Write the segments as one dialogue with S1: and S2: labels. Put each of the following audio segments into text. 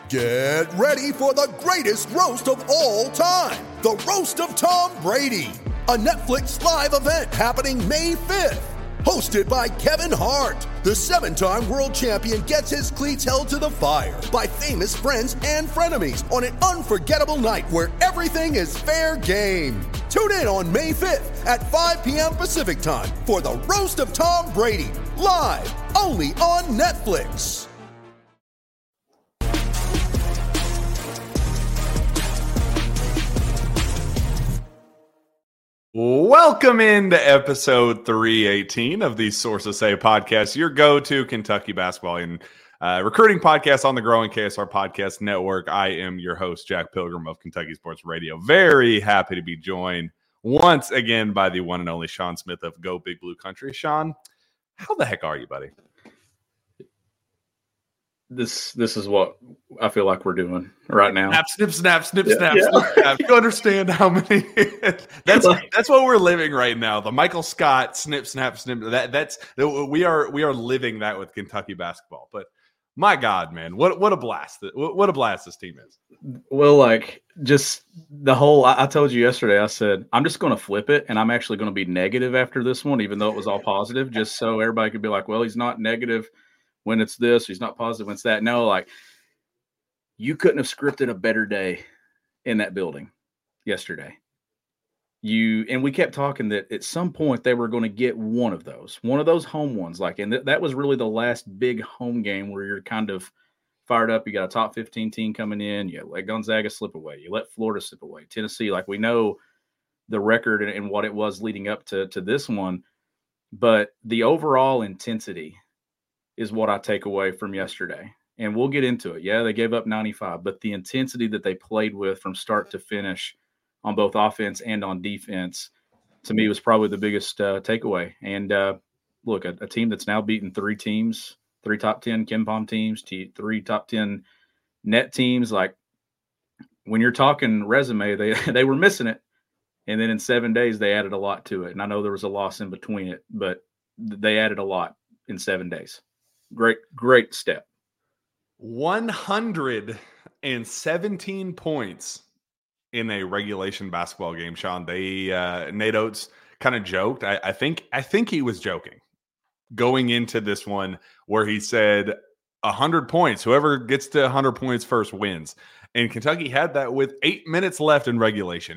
S1: Get ready for the greatest roast of all time, the Roast of Tom Brady, a Netflix live event happening May 5th. Hosted by Kevin Hart, the 7-time world champion gets his cleats held to the fire by famous friends and frenemies on an unforgettable night where everything is fair game. Tune in on May 5th at 5 p.m. Pacific time for the Roast of Tom Brady, live only on Netflix.
S2: Welcome into episode 318 of the Sources Say podcast, your go-to Kentucky basketball and recruiting podcast on the growing KSR Podcast Network. I am your host, Jack Pilgrim of Kentucky Sports Radio. Very happy to be joined once again by the one and only Sean Smith of Go Big Blue Country. Sean, how the heck are you, buddy?
S3: This is what I feel like we're doing right now.
S2: Snap. You understand how many? That's what we're living right now. The Michael Scott snip. We are living that with Kentucky basketball. But my God, man, what a blast! What a blast this team is.
S3: Well, like just the whole. I told you yesterday. I said I'm just going to flip it, and I'm actually going to be negative after this one, even though it was all positive, just so everybody could be like, well, he's not negative when it's this, he's not positive when it's that. No, like you couldn't have scripted a better day in that building yesterday. And we kept talking that at some point they were going to get one of those home ones. Like, and that was really the last big home game where you're kind of fired up. You got a top 15 team coming in. You let Gonzaga slip away. You let Florida slip away. Tennessee, like we know the record and what it was leading up to this one, but the overall intensity is what I take away from yesterday. And we'll get into it. Yeah, they gave up 95, but the intensity that they played with from start to finish on both offense and on defense, to me, was probably the biggest takeaway. And look, a team that's now beaten three top 10 KenPom teams, three top 10 net teams. Like when you're talking resume, they were missing it. And then in 7 days, they added a lot to it. And I know there was a loss in between it, but they added a lot in 7 days. Great step.
S2: 117 points in a regulation basketball game, Sean. Nate Oates kind of joked. I think he was joking going into this one where he said 100 points. Whoever gets to 100 points first wins. And Kentucky had that with 8 minutes left in regulation.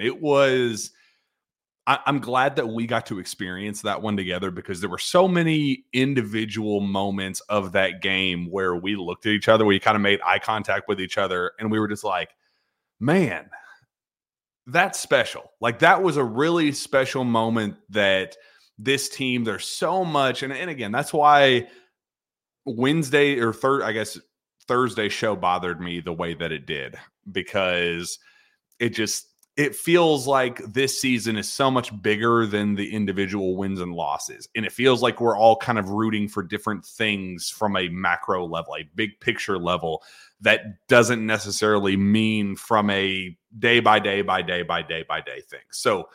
S2: I'm glad that we got to experience that one together because there were so many individual moments of that game where we looked at each other, we kind of made eye contact with each other, and we were just like, man, that's special. Like that was a really special moment that this team, there's so much. And again, that's why Thursday show bothered me the way that it did, because it feels like this season is so much bigger than the individual wins and losses. And it feels like we're all kind of rooting for different things from a macro level, a big picture level that doesn't necessarily mean from a day by day thing. So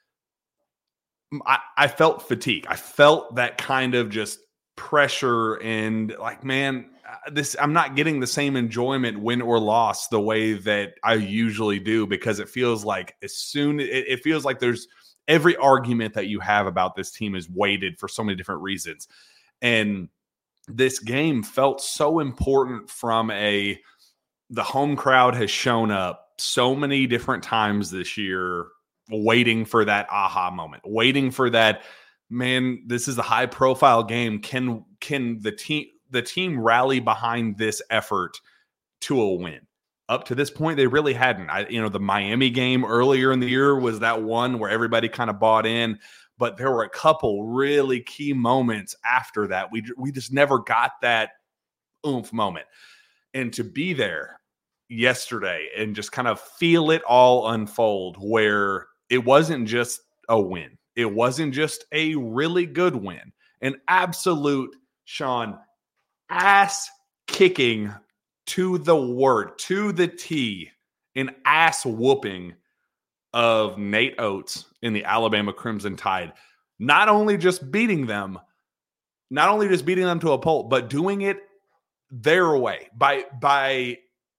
S2: I felt fatigue. I felt that kind of just pressure and like, man, I'm not getting the same enjoyment, win or loss, the way that I usually do, because it feels like it feels like there's every argument that you have about this team is weighted for so many different reasons. And this game felt so important from the home crowd has shown up so many different times this year, waiting for that aha moment, waiting for that, man, this is a high profile game. Can the team rally behind this effort to a win? Up to this point, they really hadn't. The Miami game earlier in the year was that one where everybody kind of bought in, but there were a couple really key moments after that. We just never got that oomph moment. And to be there yesterday and just kind of feel it all unfold, where it wasn't just a win. It wasn't just a really good win. An absolute, Sean, ass kicking to the T, an ass whooping of Nate Oates in the Alabama Crimson Tide. Not only just beating them to a pulp, but doing it their way by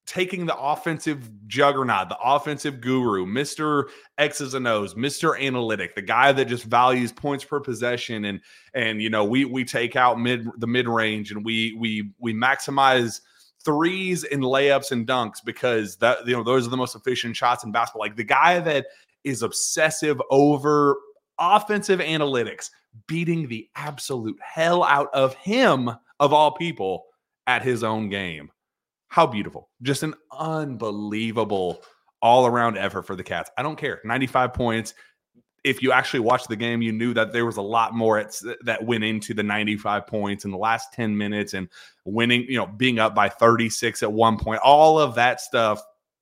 S2: taking the offensive juggernaut, the offensive guru, Mr. X's and O's, Mr. Analytic, the guy that just values points per possession, and we take out the mid range, and we maximize threes and layups and dunks because those are the most efficient shots in basketball. Like the guy that is obsessive over offensive analytics, beating the absolute hell out of him, of all people, at his own game. How beautiful. Just an unbelievable all-around effort for the Cats. I don't care. 95 points. If you actually watched the game, you knew that there was a lot more that went into the 95 points in the last 10 minutes and winning, being up by 36 at one point. All of that stuff,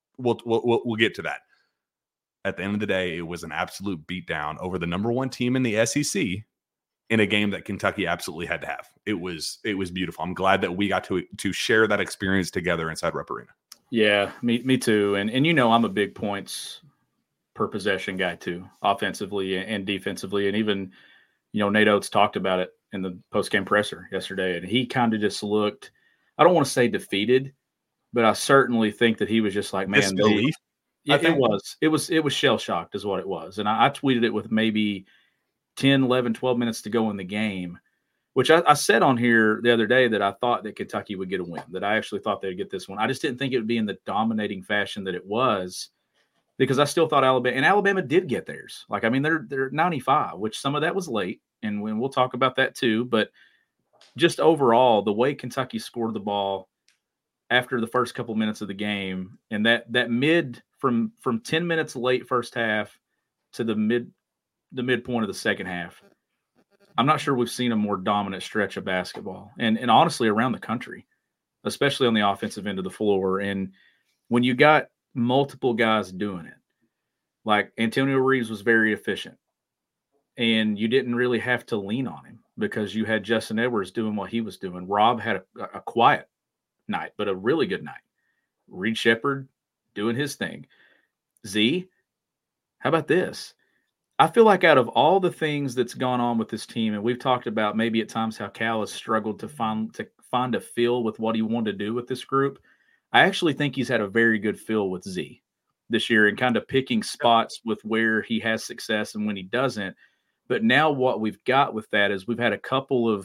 S2: we'll get to that. At the end of the day, it was an absolute beatdown over the number one team in the SEC in a game that Kentucky absolutely had to have. It was beautiful. I'm glad that we got to share that experience together inside Rupp Arena.
S3: Yeah, me too. And I'm a big points per possession guy too, offensively and defensively. And even, Nate Oates talked about it in the post-game presser yesterday, and he kind of just looked, I don't want to say defeated, but I certainly think that he was just like, man,
S2: disbelief.
S3: Yeah, it was shell-shocked is what it was. And I tweeted it with maybe 10, 11, 12 minutes to go in the game, which I said on here the other day that I thought that Kentucky would get a win, that I actually thought they'd get this one. I just didn't think it would be in the dominating fashion that it was, because I still thought Alabama did get theirs. Like, I mean, they're 95, which some of that was late, and we'll talk about that too. But just overall, the way Kentucky scored the ball after the first couple minutes of the game, and that mid from 10 minutes late first half to the midpoint of the second half, I'm not sure we've seen a more dominant stretch of basketball, and honestly around the country, especially on the offensive end of the floor. And when you got multiple guys doing it, like Antonio Reeves was very efficient, and you didn't really have to lean on him because you had Justin Edwards doing what he was doing. Rob had a quiet night, but a really good night. Reed Sheppard doing his thing. Z, how about this? I feel like out of all the things that's gone on with this team, and we've talked about maybe at times how Cal has struggled to find a feel with what he wanted to do with this group, I actually think he's had a very good feel with Z this year and kind of picking spots with where he has success and when he doesn't. But now what we've got with that is we've had a couple of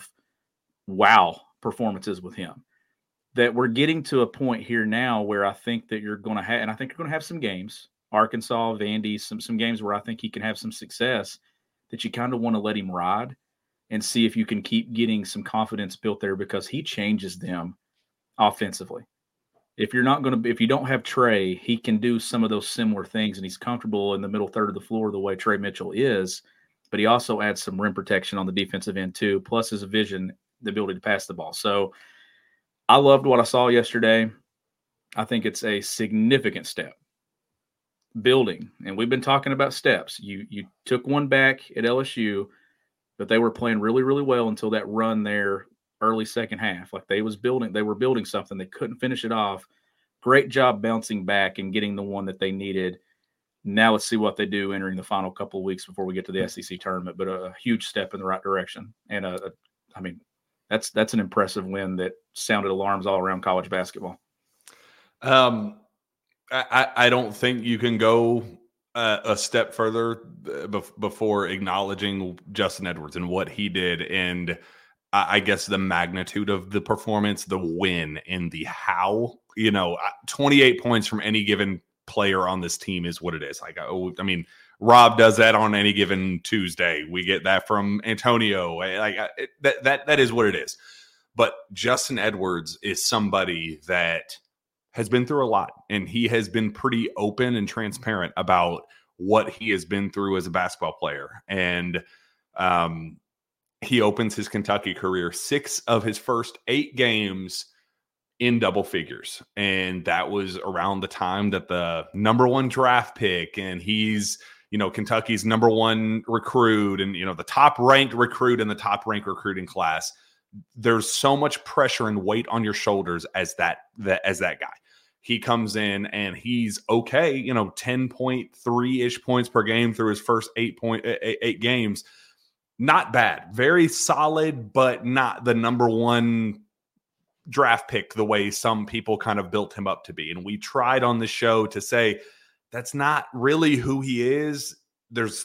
S3: wow performances with him that we're getting to a point here now where I think that you're going to have, and I think you're going to have some games, Arkansas, Vandy, some games where I think he can have some success that you kind of want to let him ride and see if you can keep getting some confidence built there, because he changes them offensively. If you don't have Trey, he can do some of those similar things, and he's comfortable in the middle third of the floor the way Trey Mitchell is, but he also adds some rim protection on the defensive end too, plus his vision, the ability to pass the ball. So I loved what I saw yesterday. I think it's a significant step. Building, and we've been talking about steps. You took one back at LSU, but they were playing really, really well until that run there early second half. Like they were building something. They couldn't finish it off. Great job bouncing back and getting the one that they needed. Now let's see what they do entering the final couple of weeks before we get to the SEC tournament. But a huge step in the right direction, and that's an impressive win that sounded alarms all around college basketball.
S2: I don't think you can go a step further before acknowledging Justin Edwards and what he did, and I guess the magnitude of the performance, the win, and the how. 28 points from any given player on this team is what it is. Like, I mean, Rob does that on any given Tuesday. We get that from Antonio. Like that is what it is. But Justin Edwards is somebody that has been through a lot, and he has been pretty open and transparent about what he has been through as a basketball player. And he opens his Kentucky career 6 of his first 8 games in double figures. And that was around the time that the number 1 draft pick, and he's, Kentucky's number 1 recruit, and, the top ranked recruit in the top ranked recruiting class. There's so much pressure and weight on your shoulders as that guy. He comes in and he's okay, 10.3-ish points per game through his first 8 games. Not bad, very solid, but not the number 1 draft pick the way some people kind of built him up to be. And we tried on the show to say that's not really who he is. There's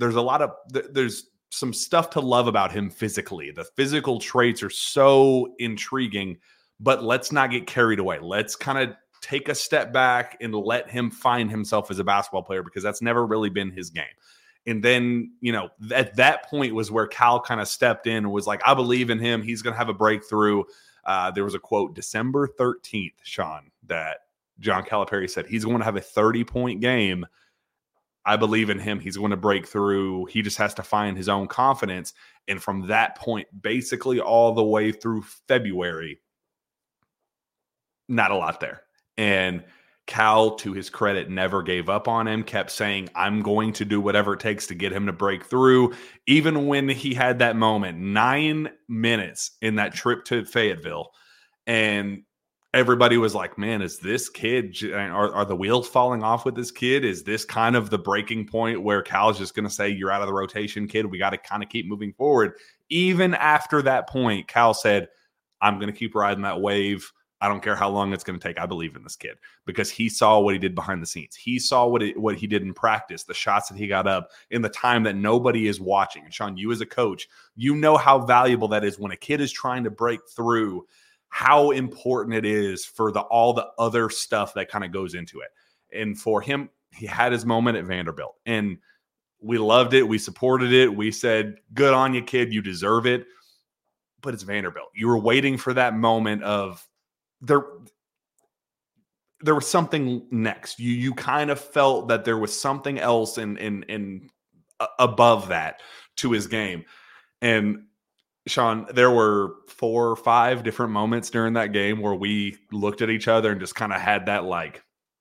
S2: some stuff to love about him physically. The physical traits are so intriguing, but let's not get carried away. Let's kind of take a step back and let him find himself as a basketball player, because that's never really been his game. And then, at that point was where Cal kind of stepped in and was like, I believe in him. He's going to have a breakthrough. There was a quote, December 13th, Sean, that John Calipari said, he's going to have a 30-point game. I believe in him. He's going to break through. He just has to find his own confidence. And from that point, basically all the way through February, not a lot there. And Cal, to his credit, never gave up on him, kept saying, I'm going to do whatever it takes to get him to break through. Even when he had that moment, 9 minutes in that trip to Fayetteville, and everybody was like, man, is this kid, are the wheels falling off with this kid? Is this kind of the breaking point where Cal's just going to say, you're out of the rotation, kid? We got to kind of keep moving forward. Even after that point, Cal said, I'm going to keep riding that wave. I don't care how long it's going to take. I believe in this kid, because he saw what he did behind the scenes. He saw what he did in practice, the shots that he got up in the time that nobody is watching. And Sean, you as a coach, you know how valuable that is when a kid is trying to break through, how important it is for all the other stuff that kind of goes into it. And for him, he had his moment at Vanderbilt, and we loved it. We supported it. We said, good on you, kid. You deserve it. But it's Vanderbilt. You were waiting for that moment of, there was something next. You kind of felt that there was something else in above that to his game. And Sean, there were 4 or 5 different moments during that game where we looked at each other and just kind of had that, like,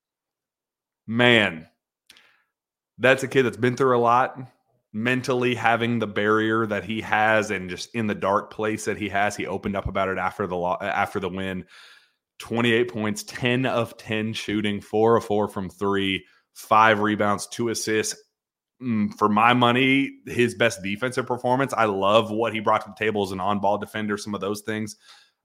S2: man, that's a kid that's been through a lot. Mentally having the barrier that he has, and just in the dark place that he has. He opened up about it after the win. 28 points, 10 of 10 shooting, 4 of 4 from 3, 5 rebounds, 2 assists. For my money, his best defensive performance. I love what he brought to the table as an on-ball defender, some of those things.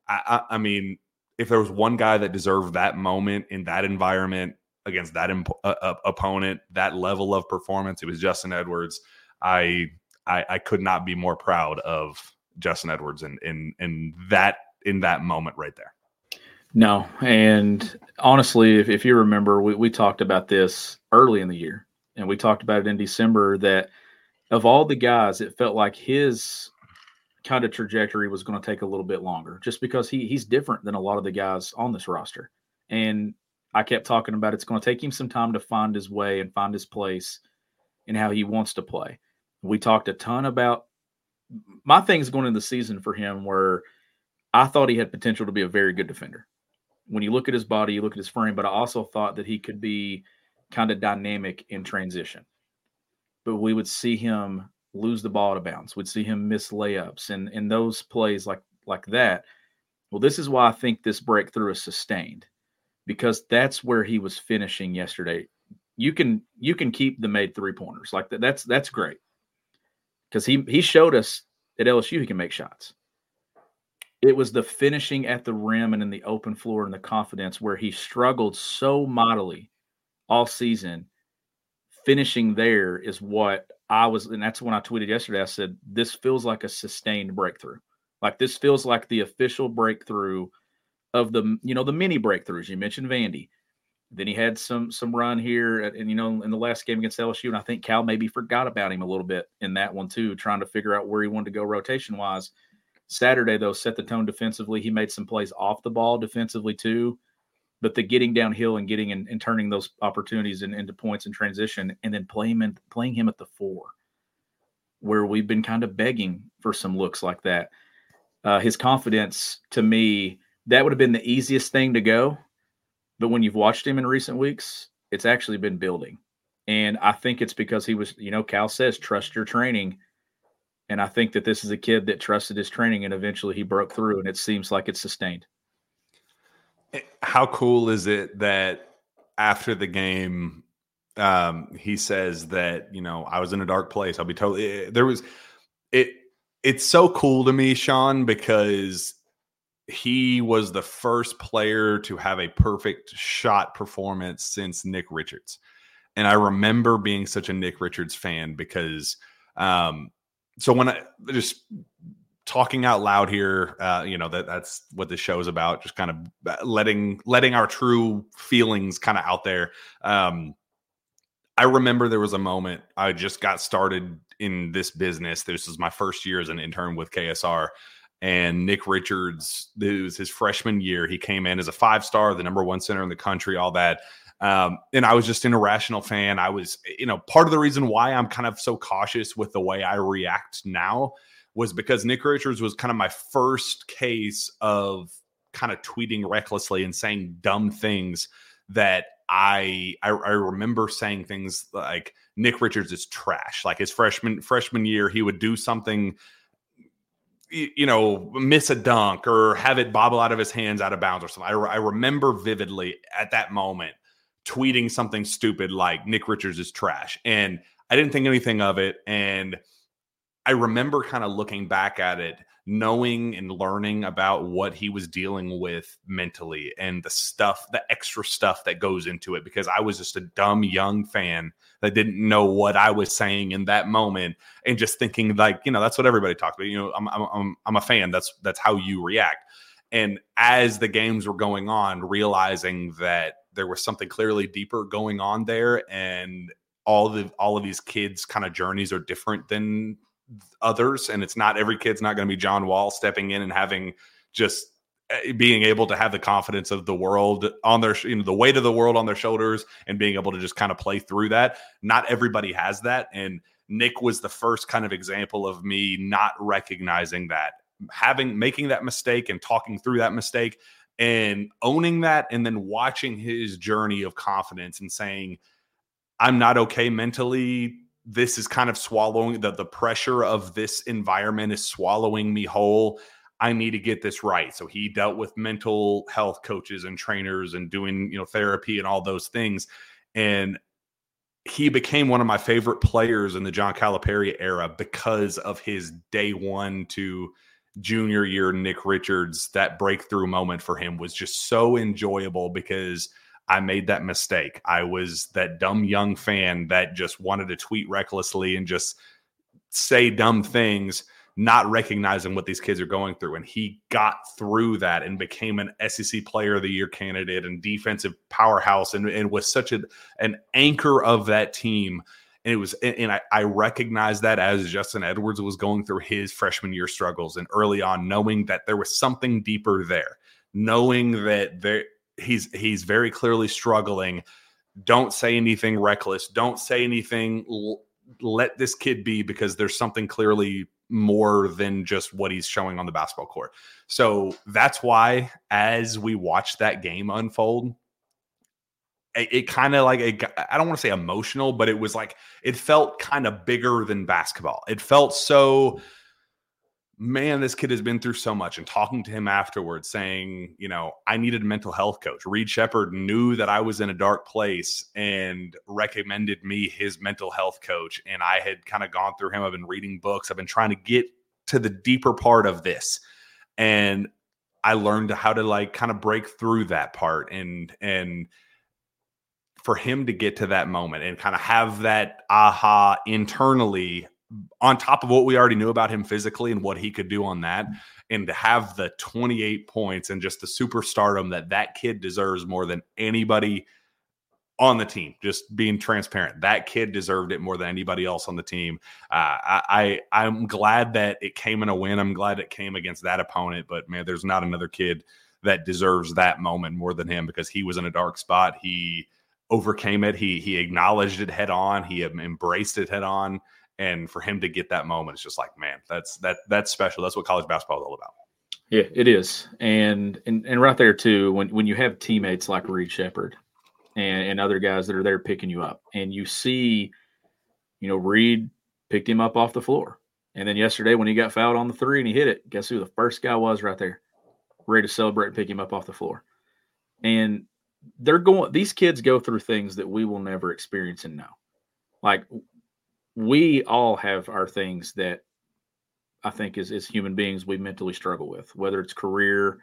S2: I mean, if there was one guy that deserved that moment in that environment against that opponent, that level of performance, it was Justin Edwards. I could not be more proud of Justin Edwards in that moment right there.
S3: No, and honestly, if you remember, we talked about this early in the year, and we talked about it in December, that of all the guys, it felt like his kind of trajectory was going to take a little bit longer, just because he's different than a lot of the guys on this roster. And I kept talking about it's going to take him some time to find his way and find his place and how he wants to play. We talked a ton about my things going into the season for him, where I thought he had potential to be a very good defender. When you look at his body, you look at his frame, but I also thought that he could be kind of dynamic in transition. But we would see him lose the ball out of bounds. We'd see him miss layups and those plays like that. Well, this is why I think this breakthrough is sustained, because that's where he was finishing yesterday. You can keep the made 3-pointers like that. That's great, because he showed us at LSU he can make shots. It was the finishing at the rim and in the open floor and the confidence where he struggled so mightily all season. Finishing there is what and that's when I tweeted yesterday. I said, this feels like a sustained breakthrough. Like, this feels like the official breakthrough of the mini breakthroughs. You mentioned Vandy. Then he had some run here in the last game against LSU. And I think Cal maybe forgot about him a little bit in that one too, trying to figure out where he wanted to go rotation wise. Saturday, though, set the tone defensively. He made some plays off the ball defensively too, but the getting downhill and getting and turning those opportunities into points in transition, and then playing him at the 4, where we've been kind of begging for some looks like that. His confidence, to me, that would have been the easiest thing to go. But when you've watched him in recent weeks, it's actually been building. And I think it's because he was, Cal says, trust your training. And I think that this is a kid that trusted his training, and eventually he broke through, and it seems like it's sustained.
S2: How cool is it that after the game, he says that, I was in a dark place. I'll be totally – it's so cool to me, Sean, because he was the first player to have a perfect shot performance since Nick Richards. And I remember being such a Nick Richards fan because so when I just talking out loud here, that's what this show is about, just kind of letting our true feelings kind of out there. I remember there was a moment I just got started in this business. This was my first year as an intern with KSR. And Nick Richards, it was his freshman year. He came in as a 5-star, the number 1 center in the country, all that. And I was just an irrational fan. I was, part of the reason why I'm kind of so cautious with the way I react now was because Nick Richards was kind of my first case of kind of tweeting recklessly and saying dumb things that I remember saying things like Nick Richards is trash. Like his freshman year, he would do something, miss a dunk or have it bobble out of his hands out of bounds or something. I remember vividly at that moment tweeting something stupid like Nick Richards is trash. And I didn't think anything of it. And I remember kind of looking back at it, knowing and learning about what he was dealing with mentally and the extra stuff that goes into it, because I was just a dumb young fan that didn't know what I was saying in that moment and just thinking like, that's what everybody talks about. I'm a fan. That's how you react. And as the games were going on, realizing that there was something clearly deeper going on there, and all of these kids' kind of journeys are different than others, and it's not every kid's not going to be John Wall stepping in and having just being able to have the confidence of the world on their the weight of the world on their shoulders and being able to just kind of play through that. Not everybody has that, and Nick was the first kind of example of me not recognizing that, making that mistake and talking through that mistake and owning that, and then watching his journey of confidence and saying, I'm not okay mentally. This is kind of swallowing the pressure of this environment is swallowing me whole. I need to get this right. So he dealt with mental health coaches and trainers and doing, therapy and all those things. And he became one of my favorite players in the John Calipari era because of his day one to junior year Nick Richards. That breakthrough moment for him was just so enjoyable because I made that mistake. I was that dumb young fan that just wanted to tweet recklessly and just say dumb things, not recognizing what these kids are going through. And he got through that and became an SEC Player of the Year candidate and defensive powerhouse and was such an anchor of that team. And I recognized that as Justin Edwards was going through his freshman year struggles and early on, knowing that there was something deeper there, knowing that he's very clearly struggling. Don't say anything reckless. Don't say anything. Let this kid be, because there's something clearly more than just what he's showing on the basketball court. So that's why as we watched that game unfold, it kind of like, I don't want to say emotional, but it was like, it felt kind of bigger than basketball. It felt so, man, this kid has been through so much. And talking to him afterwards saying, I needed a mental health coach. Reed Shepherd knew that I was in a dark place and recommended me his mental health coach. And I had kind of gone through him. I've been reading books. I've been trying to get to the deeper part of this. And I learned how to like kind of break through that part. And for him to get to that moment and kind of have that aha internally on top of what we already knew about him physically and what he could do on that, and to have the 28 points and just the superstardom that kid deserves more than anybody on the team, just being transparent, that kid deserved it more than anybody else on the team. I'm glad that it came in a win. I'm glad it came against that opponent, but man, there's not another kid that deserves that moment more than him, because he was in a dark spot. He overcame it. He acknowledged it head on. He embraced it head on. And for him to get that moment, it's just like, man, that's special. That's what college basketball is all about.
S3: Yeah, it is. And right there too, when you have teammates like Reed Shepherd and other guys that are there picking you up, and you see, Reed picked him up off the floor. And then yesterday when he got fouled on the three and he hit it, guess who the first guy was right there? Ready to celebrate and pick him up off the floor. And these kids go through things that we will never experience and know. Like, we all have our things that I think as human beings we mentally struggle with, whether it's career,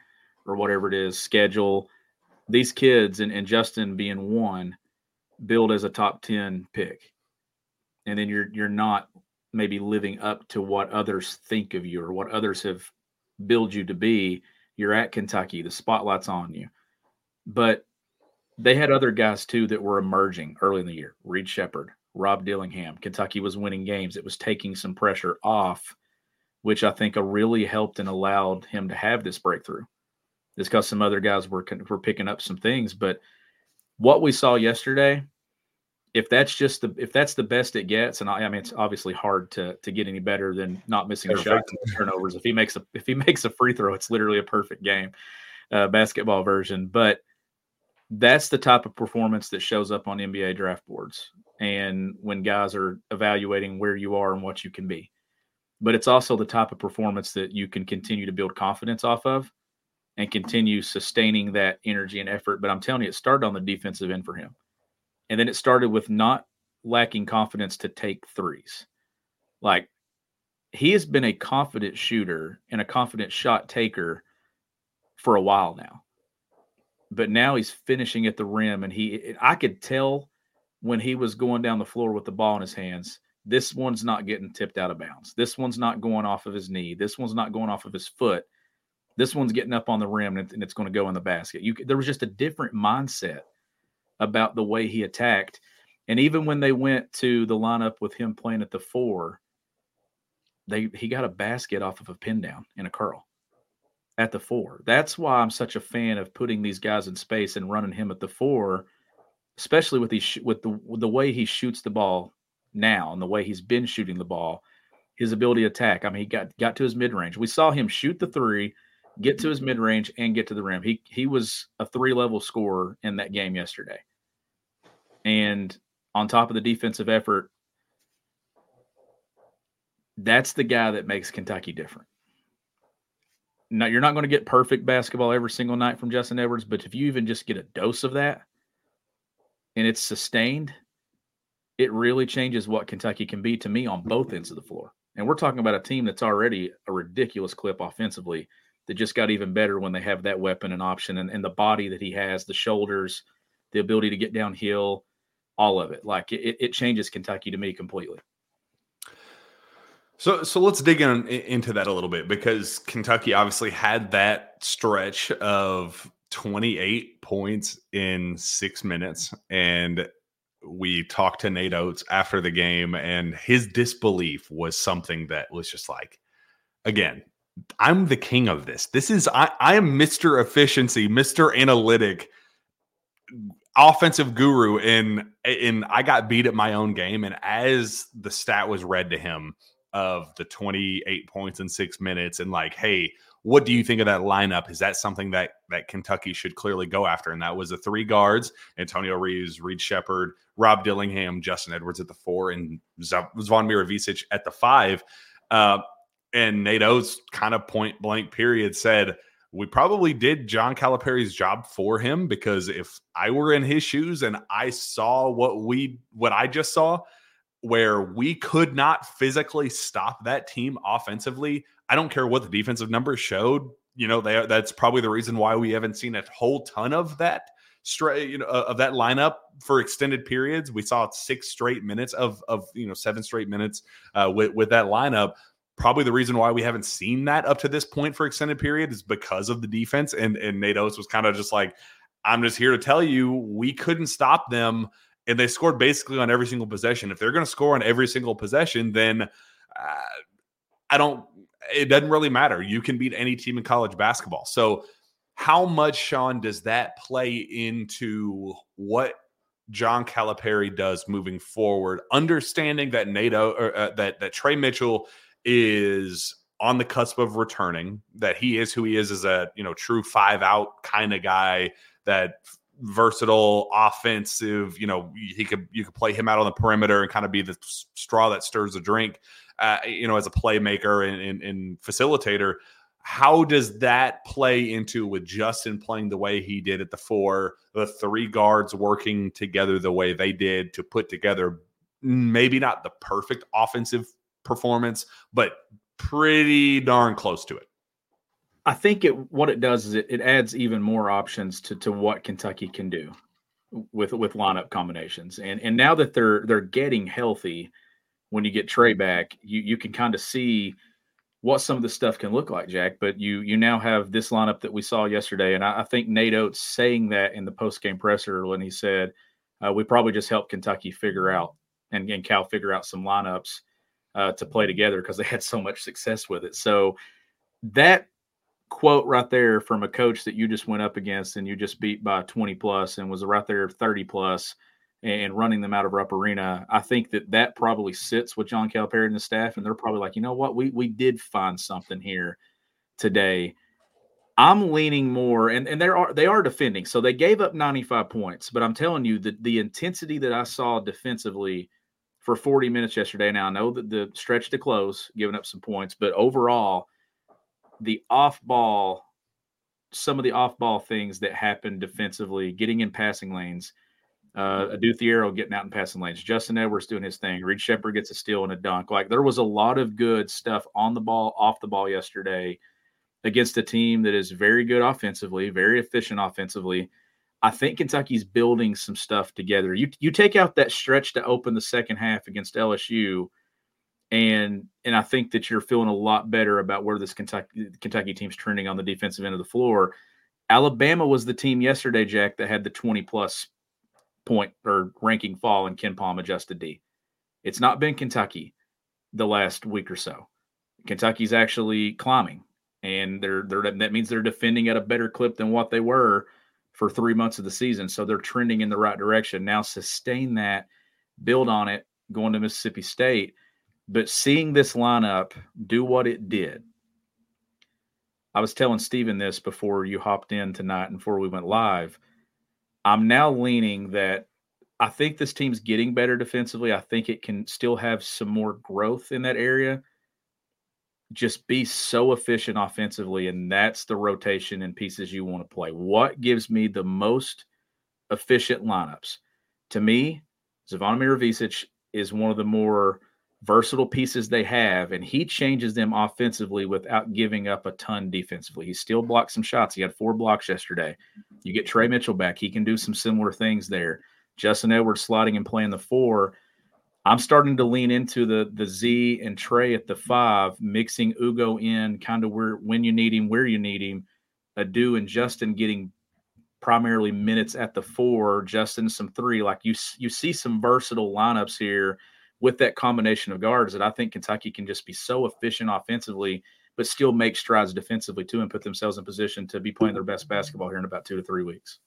S3: or whatever it is, schedule, these kids and Justin being one, build as a top 10 pick. And then you're not maybe living up to what others think of you or what others have built you to be. You're at Kentucky, the spotlight's on you. But they had other guys too that were emerging early in the year. Reed Sheppard, Rob Dillingham. Kentucky was winning games. It was taking some pressure off, which I think really helped and allowed him to have this breakthrough. It's because some other guys were picking up some things. But what we saw yesterday, if that's the best it gets, and I mean it's obviously hard to get any better than not missing a shot and turnovers. If he makes a free throw, it's literally a perfect game, basketball version. But that's the type of performance that shows up on NBA draft boards and when guys are evaluating where you are and what you can be. But it's also the type of performance that you can continue to build confidence off of and continue sustaining that energy and effort. But I'm telling you, it started on the defensive end for him. And then it started with not lacking confidence to take threes. Like, he has been a confident shooter and a confident shot taker for a while now. But now he's finishing at the rim, and I could tell when he was going down the floor with the ball in his hands, this one's not getting tipped out of bounds. This one's not going off of his knee. This one's not going off of his foot. This one's getting up on the rim, and it's going to go in the basket. There was just a different mindset about the way he attacked. And even when they went to the lineup with him playing at the 4, he got a basket off of a pin down in a curl at the 4. That's why I'm such a fan of putting these guys in space and running him at the 4, especially with the way he shoots the ball now and the way he's been shooting the ball, his ability to attack. I mean, he got to his mid-range. We saw him shoot the 3, get to his mid-range, and get to the rim. He was a 3-level scorer in that game yesterday. And on top of the defensive effort, that's the guy that makes Kentucky different. Now, you're not going to get perfect basketball every single night from Justin Edwards, but if you even just get a dose of that and it's sustained, it really changes what Kentucky can be to me on both ends of the floor. And we're talking about a team that's already a ridiculous clip offensively that just got even better when they have that weapon and option and the body that he has, the shoulders, the ability to get downhill, all of it. Like it changes Kentucky to me completely.
S2: So let's dig into that a little bit, because Kentucky obviously had that stretch of 28 points in 6 minutes. And we talked to Nate Oates after the game, and his disbelief was something that was just like, again, I'm the king of this. I am Mr. Efficiency, Mr. Analytic, offensive guru, and I got beat at my own game. And as the stat was read to him of the 28 points in 6 minutes, and like, hey, what do you think of that lineup? Is that something that Kentucky should clearly go after? And that was the 3 guards: Antonio Reeves, Reed Sheppard, Rob Dillingham, Justin Edwards at the 4, and Zvonimir Ivisic at the 5. And Nate Oates, kind of point blank period, said, we probably did John Calipari's job for him, because if I were in his shoes and I saw what I just saw, where we could not physically stop that team offensively, I don't care what the defensive numbers showed. That's probably the reason why we haven't seen a whole ton of that of that lineup for extended periods. We saw 6 straight minutes of 7 straight minutes with that lineup. Probably the reason why we haven't seen that up to this point for extended period is because of the defense. And Nate Oates was kind of just like, I'm just here to tell you, we couldn't stop them. And they scored basically on every single possession. If they're going to score on every single possession, then it doesn't really matter. You can beat any team in college basketball. So how much, Sean, does that play into what John Calipari does moving forward, understanding that that Trey Mitchell is on the cusp of returning, that he is who he is as a true 5-out kind of guy, that versatile offensive, you could play him out on the perimeter and kind of be the straw that stirs the drink, as a playmaker and facilitator. How does that play into with Justin playing the way he did at the 4, the 3 guards working together the way they did to put together maybe not the perfect offensive performance, but pretty darn close to it?
S3: I think what it does is it adds even more options to what Kentucky can do with lineup combinations. And now that they're getting healthy, when you get Trey back, you can kind of see what some of this stuff can look like, Jack. But you now have this lineup that we saw yesterday, and I think Nate Oates saying that in the post-game presser when he said, we probably just helped Kentucky figure out and Cal figure out some lineups to play together because they had so much success with it. So that quote right there from a coach that you just went up against and you just beat by 20 plus and was right there 30 plus and running them out of Rupp Arena, I think that probably sits with John Calipari and the staff, and they're probably like, you know what, we did find something here today. I'm leaning more, and they are defending, so they gave up 95 points, but I'm telling you that the intensity that I saw defensively for 40 minutes yesterday. Now I know that the stretch to close, giving up some points, but overall, some of the off-ball things that happened defensively, getting in passing lanes, Adu Thiero getting out in passing lanes, Justin Edwards doing his thing, Reed Sheppard gets a steal and a dunk. Like, there was a lot of good stuff on the ball, off the ball yesterday against a team that is very good offensively, very efficient offensively. I think Kentucky's building some stuff together. You take out that stretch to open the second half against LSU, and I think that you're feeling a lot better about where this Kentucky team's trending on the defensive end of the floor. Alabama was the team yesterday, Jack, that had the 20-plus point or ranking fall in KenPom adjusted D. It's not been Kentucky the last week or so. Kentucky's actually climbing, and that means they're defending at a better clip than what they were for 3 months of the season. So they're trending in the right direction. Now sustain that, build on it, going to Mississippi State. But seeing this lineup do what it did, I was telling Steven this before you hopped in tonight and before we went live. I'm now leaning that I think this team's getting better defensively. I think it can still have some more growth in that area. Just be so efficient offensively, and that's the rotation and pieces you want to play. What gives me the most efficient lineups? To me, Zvonimir Ivisic is one of the more versatile pieces they have, and he changes them offensively without giving up a ton defensively. He still blocked some shots. He had 4 blocks yesterday. You get Trey Mitchell back. He can do some similar things there. Justin Edwards sliding and playing the 4. I'm starting to lean into the Z and Trey at the 5, mixing Ugo in kind of when you need him, where you need him. Adu and Justin getting primarily minutes at the 4, Justin some 3. Like you see some versatile lineups here with that combination of guards that I think Kentucky can just be so efficient offensively, but still make strides defensively too and put themselves in position to be playing their best basketball here in about 2 to 3 weeks.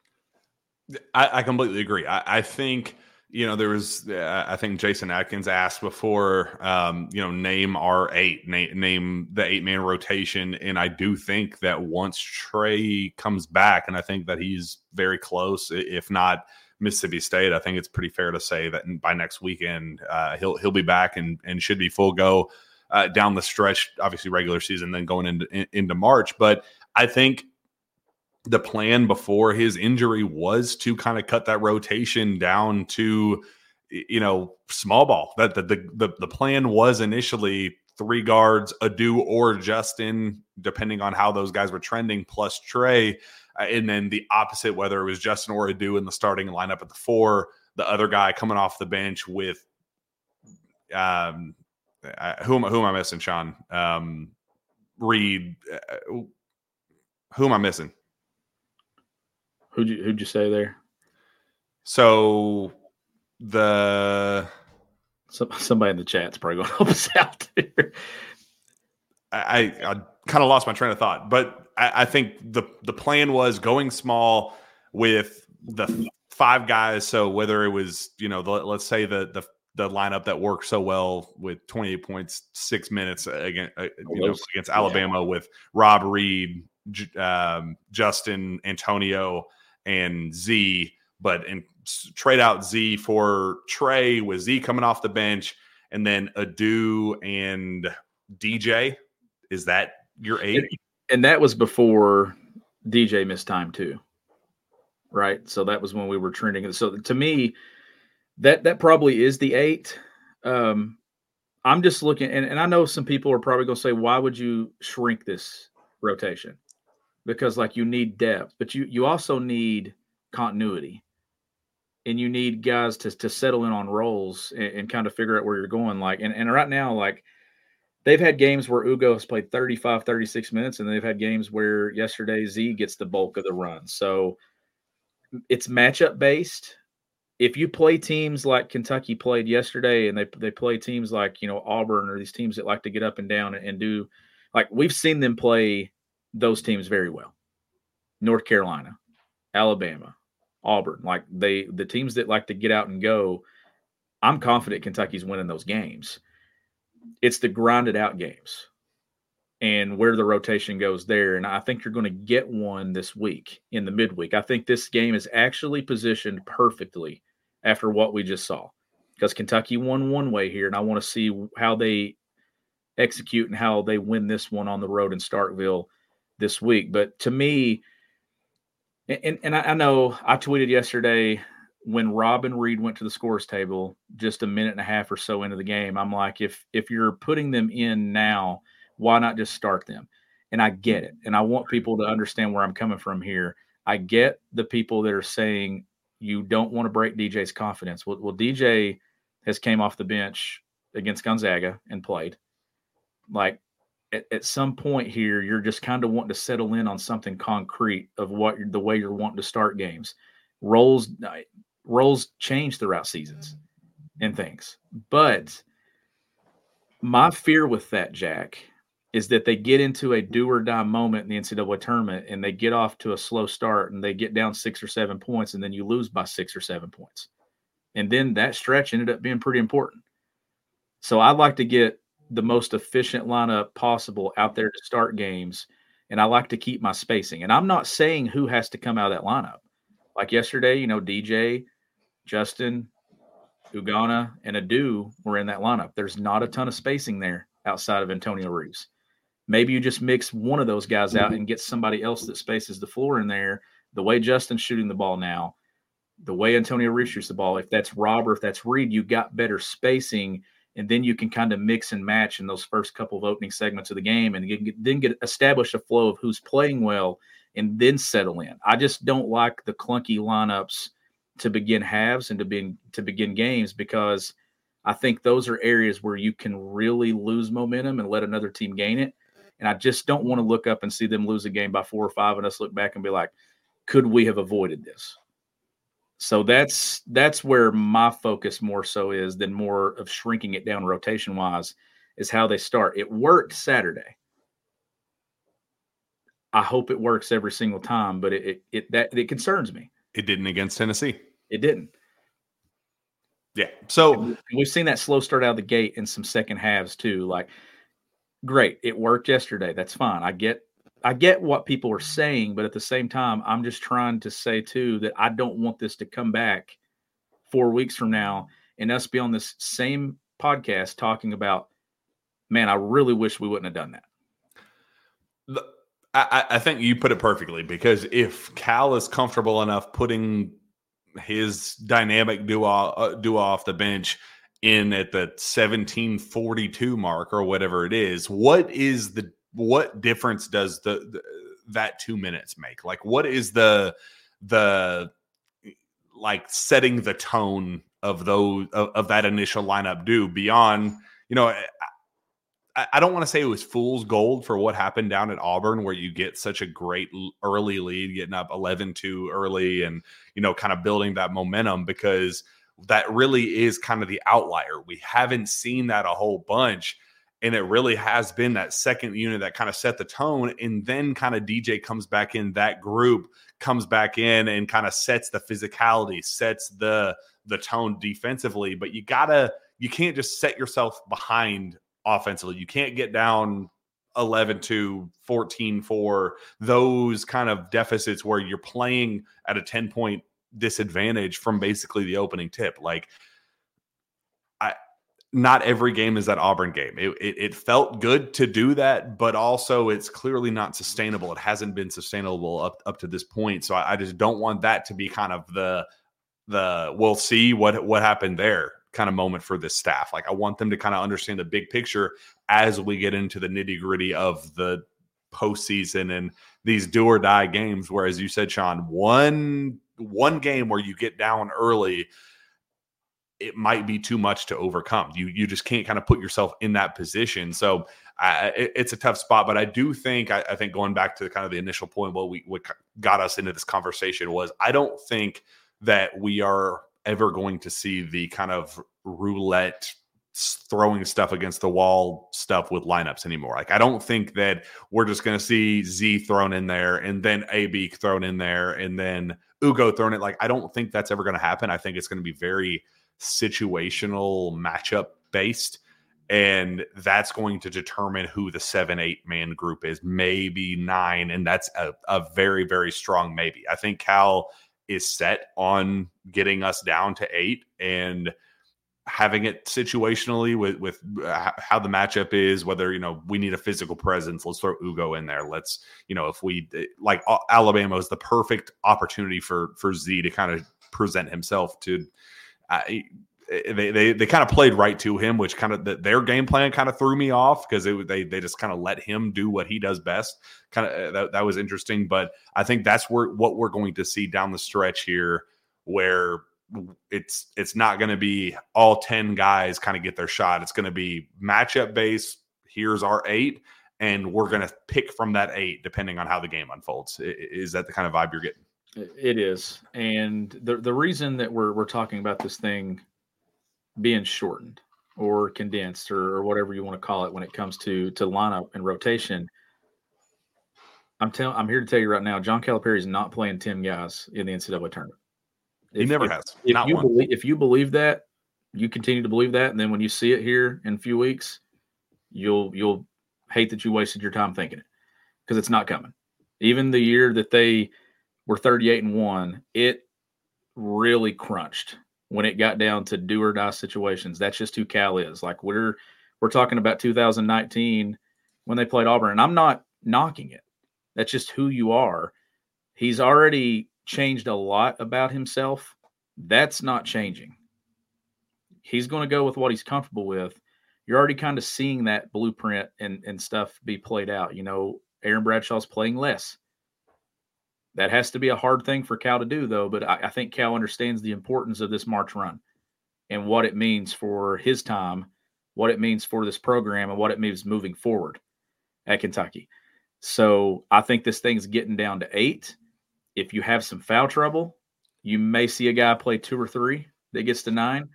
S2: I completely agree. I think, there was, I think Jason Atkins asked before, name our 8, name the 8-man rotation. And I do think that once Trey comes back, and I think that he's very close, if not Mississippi State, I think it's pretty fair to say that by next weekend, he'll be back and should be full go down the stretch, obviously regular season, then going into March. But I think the plan before his injury was to kind of cut that rotation down to, small ball. That the plan was initially 3 guards, Adu or Justin, depending on how those guys were trending, plus Trey. And then the opposite, whether it was Justin or Adu in the starting lineup at the 4, the other guy coming off the bench with who am I missing, Sean? Reed. Who am I missing?
S3: Who'd you say there?
S2: So
S3: somebody in the chat's probably going to help us out here.
S2: I kind of lost my train of thought, but I think the plan was going small with the 5 guys. So whether it was, let's say the lineup that worked so well with 28 points, 6 minutes against Alabama with Rob Reed, Justin, Antonio, and Z, but trade out Z for Trey with Z coming off the bench, and then Adu and DJ. Is that your 8?
S3: And that was before DJ missed time too, right? So that was when we were trending. So to me, that probably is the 8. I'm just looking, and I know some people are probably going to say, why would you shrink this rotation because like you need depth, but you also need continuity. And you need guys to settle in on roles and kind of figure out where you're going. Like, and right now, like they've had games where Ugo has played 35, 36 minutes, and they've had games where yesterday Z gets the bulk of the run. So it's matchup based. If you play teams like Kentucky played yesterday and they play teams like, Auburn or these teams that like to get up and down and do, like we've seen them play those teams very well. North Carolina, Alabama, Auburn, like the teams that like to get out and go, I'm confident Kentucky's winning those games. It's the grinded out games and where the rotation goes there. And I think you're going to get one this week in the midweek. I think this game is actually positioned perfectly after what we just saw because Kentucky won one way here. And I want to see how they execute and how they win this one on the road in Starkville this week. But to me, and I know I tweeted yesterday when Robin Reed went to the scores table just a minute and a half or so into the game, I'm like, if you're putting them in now, why not just start them? And I get it. And I want people to understand where I'm coming from here. I get the people that are saying you don't want to break DJ's confidence. Well, DJ has came off the bench against Gonzaga and played. Like, at some point here, you're just kind of wanting to settle in on something concrete of the way you're wanting to start games. Roles change throughout seasons and things. But my fear with that, Jack, is that they get into a do or die moment in the NCAA tournament and they get off to a slow start and they get down 6 or 7 points and then you lose by 6 or 7 points. And then that stretch ended up being pretty important. So I'd like to get the most efficient lineup possible out there to start games. And I like to keep my spacing. And I'm not saying who has to come out of that lineup. Like yesterday, DJ, Justin, Ugonna, and Adu were in that lineup. There's not a ton of spacing there outside of Antonio Reeves. Maybe you just mix one of those guys out and get somebody else that spaces the floor in there. The way Justin's shooting the ball now, the way Antonio Reeves shoots the ball, if that's Rob or if that's Reed, you got better spacing. And then you can kind of mix and match in those first couple of opening segments of the game and then establish a flow of who's playing well and then settle in. I just don't like the clunky lineups to begin halves and to begin games because I think those are areas where you can really lose momentum and let another team gain it. And I just don't want to look up and see them lose a game by 4 or 5 and us look back and be like, could we have avoided this? So that's where my focus more so is than more of shrinking it down rotation wise is how they start. It worked Saturday. I hope it works every single time, but it concerns me.
S2: It didn't against Tennessee.
S3: It didn't.
S2: Yeah. So
S3: we've seen that slow start out of the gate in some second halves too. Like, great, it worked yesterday. That's fine. I get what people are saying, but at the same time, I'm just trying to say too that I don't want this to come back 4 weeks from now and us be on this same podcast talking about, man, I really wish we wouldn't have done that.
S2: I think you put it perfectly because if Cal is comfortable enough putting his dynamic duo off the bench in at the 17:42 mark or whatever it is, what difference does that 2 minutes make? Like, what is the like setting the tone of that initial lineup do beyond, I don't want to say it was fool's gold for what happened down at Auburn, where you get such a great early lead, getting up 11-2 early and, kind of building that momentum, because that really is kind of the outlier. We haven't seen that a whole bunch. And it really has been that second unit that kind of set the tone. And then kind of DJ comes back in, that group comes back in and kind of sets the physicality, sets the tone defensively. But you can't just set yourself behind offensively. You can't get down 11-2, 14-4, those kind of deficits where you're playing at a 10-point disadvantage from basically the opening tip. Like, not every game is that Auburn game. It felt good to do that, but also it's clearly not sustainable. It hasn't been sustainable up to this point. So I just don't want that to be kind of the we'll see what happened there kind of moment for this staff. Like, I want them to kind of understand the big picture as we get into the nitty gritty of the postseason and these do or die games. Whereas you said, Sean, one game where you get down early, it might be too much to overcome. You just can't kind of put yourself in that position. So it's a tough spot. But I do think, I think going back to kind of the initial point, what got us into this conversation was I don't think that we are ever going to see the kind of roulette throwing stuff against the wall stuff with lineups anymore. Like, I don't think that we're just going to see Z thrown in there and then AB thrown in there and then Ugo thrown in. Like, I don't think that's ever going to happen. I think it's going to be very situational matchup based. And that's going to determine who the 7-8 man group is, maybe 9. And that's a very, very strong maybe. I think Cal is set on getting us down to 8 and having it situationally with how the matchup is, whether, we need a physical presence, let's throw Ugo in there. Let's, if we like Alabama is the perfect opportunity for Z to kind of present himself to, they kind of played right to him, which kind of their game plan kind of threw me off because they just kind of let him do what he does best. Kind of that was interesting, but I think that's what we're going to see down the stretch here, where it's not going to be all 10 guys kind of get their shot. It's going to be matchup based. Here's our 8, and we're going to pick from that 8 depending on how the game unfolds. Is that the kind of vibe you're getting?
S3: It is, and the reason that we're talking about this thing being shortened or condensed or whatever you want to call it when it comes to lineup and rotation, I'm here to tell you right now, John Calipari is not playing 10 guys in the NCAA tournament.
S2: He never has.
S3: If you believe that, you continue to believe that, and then when you see it here in a few weeks, you'll hate that you wasted your time thinking it, because it's not coming. Even the year that they were 38-1, it really crunched when it got down to do or die situations. That's just who Cal is. Like, we're talking about 2019 when they played Auburn, and I'm not knocking it. That's just who you are. He's already changed a lot about himself. That's not changing. He's going to go with what he's comfortable with. You're already kind of seeing that blueprint and stuff be played out. Aaron Bradshaw's playing less. That has to be a hard thing for Cal to do, though. But I think Cal understands the importance of this March run and what it means for his time, what it means for this program, and what it means moving forward at Kentucky. So I think this thing's getting down to 8. If you have some foul trouble, you may see a guy play 2 or 3 that gets to 9.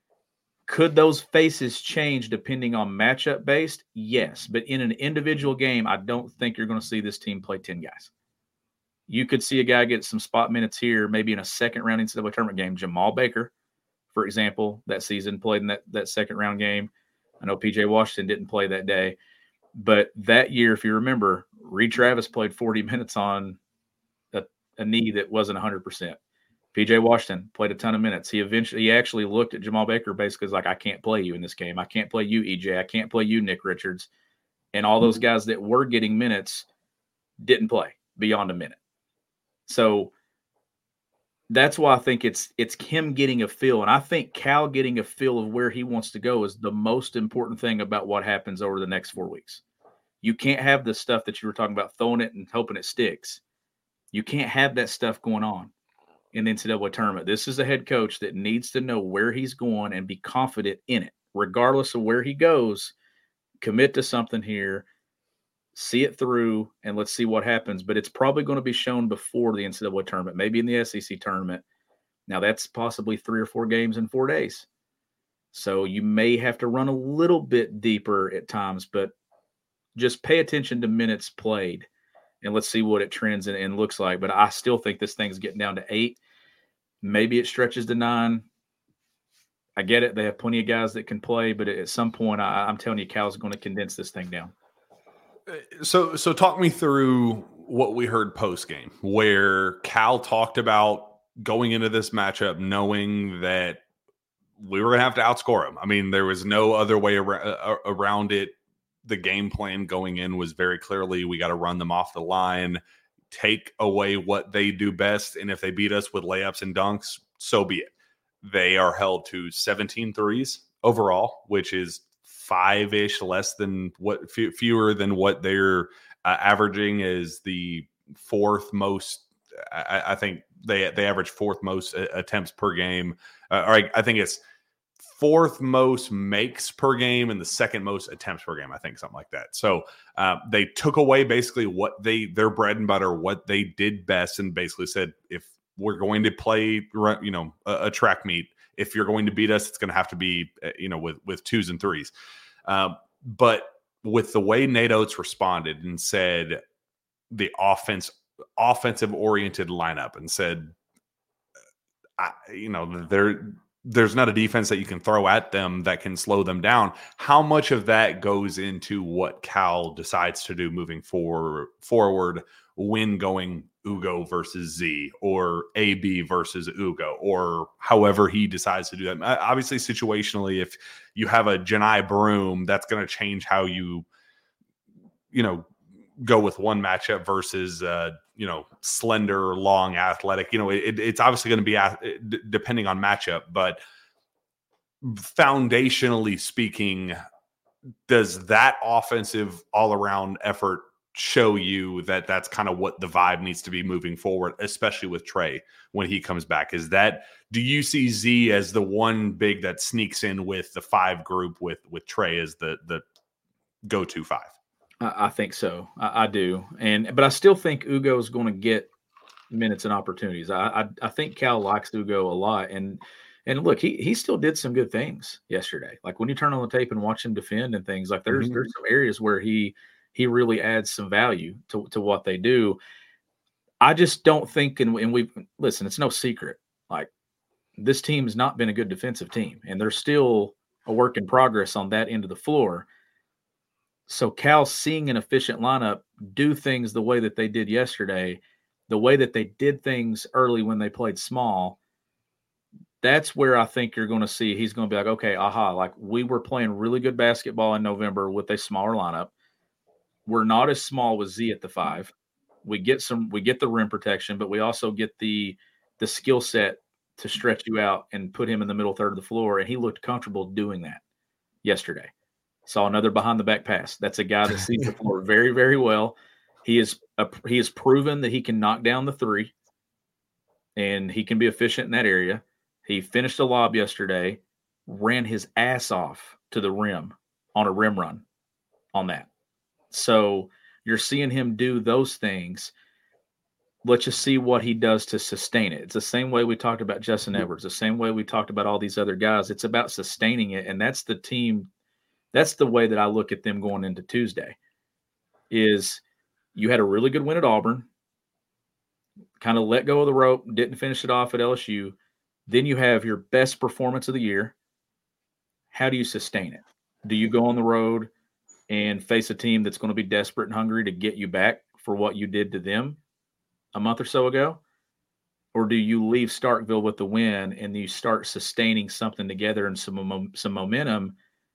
S3: Could those faces change depending on matchup based? Yes. But in an individual game, I don't think you're going to see this team play 10 guys. You could see a guy get some spot minutes here, maybe in a second round NCAA tournament game. Jamal Baker, for example, that season played in that second round game. I know PJ Washington didn't play that day. But that year, if you remember, Reed Travis played 40 minutes on a knee that wasn't 100%. PJ Washington played a ton of minutes. He actually looked at Jamal Baker basically as like, I can't play you in this game. I can't play you, EJ. I can't play you, Nick Richards. And all those guys that were getting minutes didn't play beyond a minute. So that's why I think it's him getting a feel. And I think Cal getting a feel of where he wants to go is the most important thing about what happens over the next 4 weeks. You can't have the stuff that you were talking about, throwing it and hoping it sticks. You can't have that stuff going on in the NCAA tournament. This is a head coach that needs to know where he's going and be confident in it. Regardless of where he goes, commit to something here, see it through, and let's see what happens. But it's probably going to be shown before the NCAA tournament, maybe in the SEC tournament. Now, that's possibly 3 or 4 games in 4 days. So you may have to run a little bit deeper at times, but just pay attention to minutes played. And let's see what it trends and looks like. But I still think this thing's getting down to 8. Maybe it stretches to 9. I get it. They have plenty of guys that can play. But at some point, I'm telling you, Cal's going to condense this thing down.
S2: So talk me through what we heard post-game, where Cal talked about going into this matchup knowing that we were going to have to outscore them. I mean, there was no other way around it. The game plan going in was very clearly, we got to run them off the line, take away what they do best. And if they beat us with layups and dunks, so be it. They are held to 17 threes overall, which is 5-ish less than fewer than what their averaging is the fourth most. I think they average fourth most attempts per game. I think it's fourth most makes per game and the second most attempts per game. I think something like that. So they took away basically what their bread and butter, what they did best, and basically said, if we're going to play, a track meet, if you're going to beat us, it's going to have to be, with twos and threes. But with the way Nate Oates responded and said the offensive oriented lineup and said, there's not a defense that you can throw at them that can slow them down. How much of that goes into what Cal decides to do moving forward when going Ugo versus Z or AB versus Ugo, or however he decides to do that? Obviously, situationally, if you have a Janai Broom, that's going to change how you go with one matchup versus slender, long, athletic. It's obviously going to be depending on matchup, but foundationally speaking, does that offensive all-around effort show you that that's kind of what the vibe needs to be moving forward, especially with Trey when he comes back? Do you see Z as the one big that sneaks in with the 5 group with Trey as the go-to 5?
S3: I think so. I do. But I still think Ugo is going to get minutes and opportunities. I think Cal likes Ugo a lot. And look, he still did some good things yesterday. Like when you turn on the tape and watch him defend and things, like there's some areas where he really adds some value to what they do. I just don't think, and listen, it's no secret. Like this team has not been a good defensive team, and they're still a work in progress on that end of the floor. So Cal seeing an efficient lineup do things the way that they did yesterday, the way that they did things early when they played small, that's where I think you're going to see he's going to be like, okay, like we were playing really good basketball in November with a smaller lineup. We're not as small with Z at the 5. We get the rim protection, but we also get the skill set to stretch you out and put him in the middle third of the floor. And he looked comfortable doing that yesterday. Saw another behind the back pass. That's a guy that sees the floor very, very well. He has proven that he can knock down the 3 and he can be efficient in that area. He finished a lob yesterday, ran his ass off to the rim on a rim run on that. So you're seeing him do those things. Let's just see what he does to sustain it. It's the same way we talked about Justin Edwards, the same way we talked about all these other guys. It's about sustaining it, and that's the team. That's the way that I look at them going into Tuesday. Is you had a really good win at Auburn, kind of let go of the rope, didn't finish it off at LSU. Then you have your best performance of the year. How do you sustain it? Do you go on the road and face a team that's going to be desperate and hungry to get you back for what you did to them a month or so ago? Or do you leave Starkville with the win and you start sustaining something together and some momentum?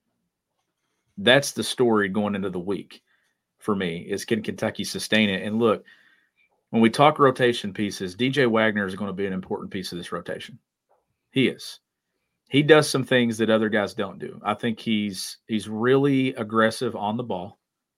S3: That's the story going into the week for me, is can Kentucky sustain it? And look, when we talk rotation pieces, DJ Wagner is going to be an important piece of this rotation. He is. He does some things that other guys don't do. I think he's really aggressive on the ball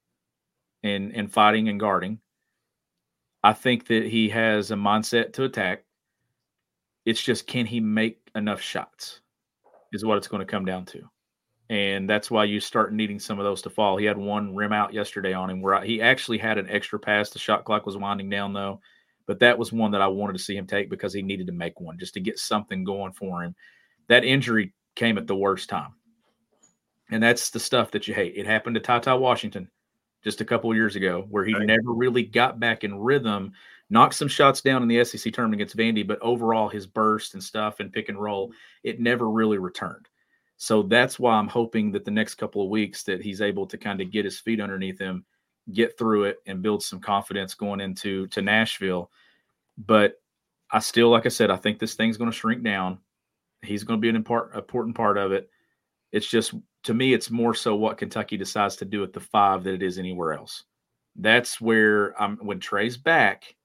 S3: and fighting and guarding. I think that he has a mindset to attack. It's just, can he make enough shots is what it's going to come down to. And that's why you start needing some of those to fall. He had one rim out yesterday on him where he actually had an extra pass. The shot clock was winding down, though. But that was one that I wanted to see him take because he needed to make one just to get something going for him. That injury came at the worst time. And that's the stuff that you hate. It happened to Ty Washington just a couple of years ago where he never really got back in rhythm, knocked some shots down in the SEC tournament against Vandy, but overall his burst and stuff and pick and roll, it never really returned. So that's why I'm hoping that the next couple of weeks that he's able to kind of get his feet underneath him, get through it, and build some confidence going into Nashville. But I still, like I said, I think this thing's going to shrink down. He's going to be an important part of it. It's just, to me, it's more so what Kentucky decides to do at the 5 than it is anywhere else. That's where when Trey's back,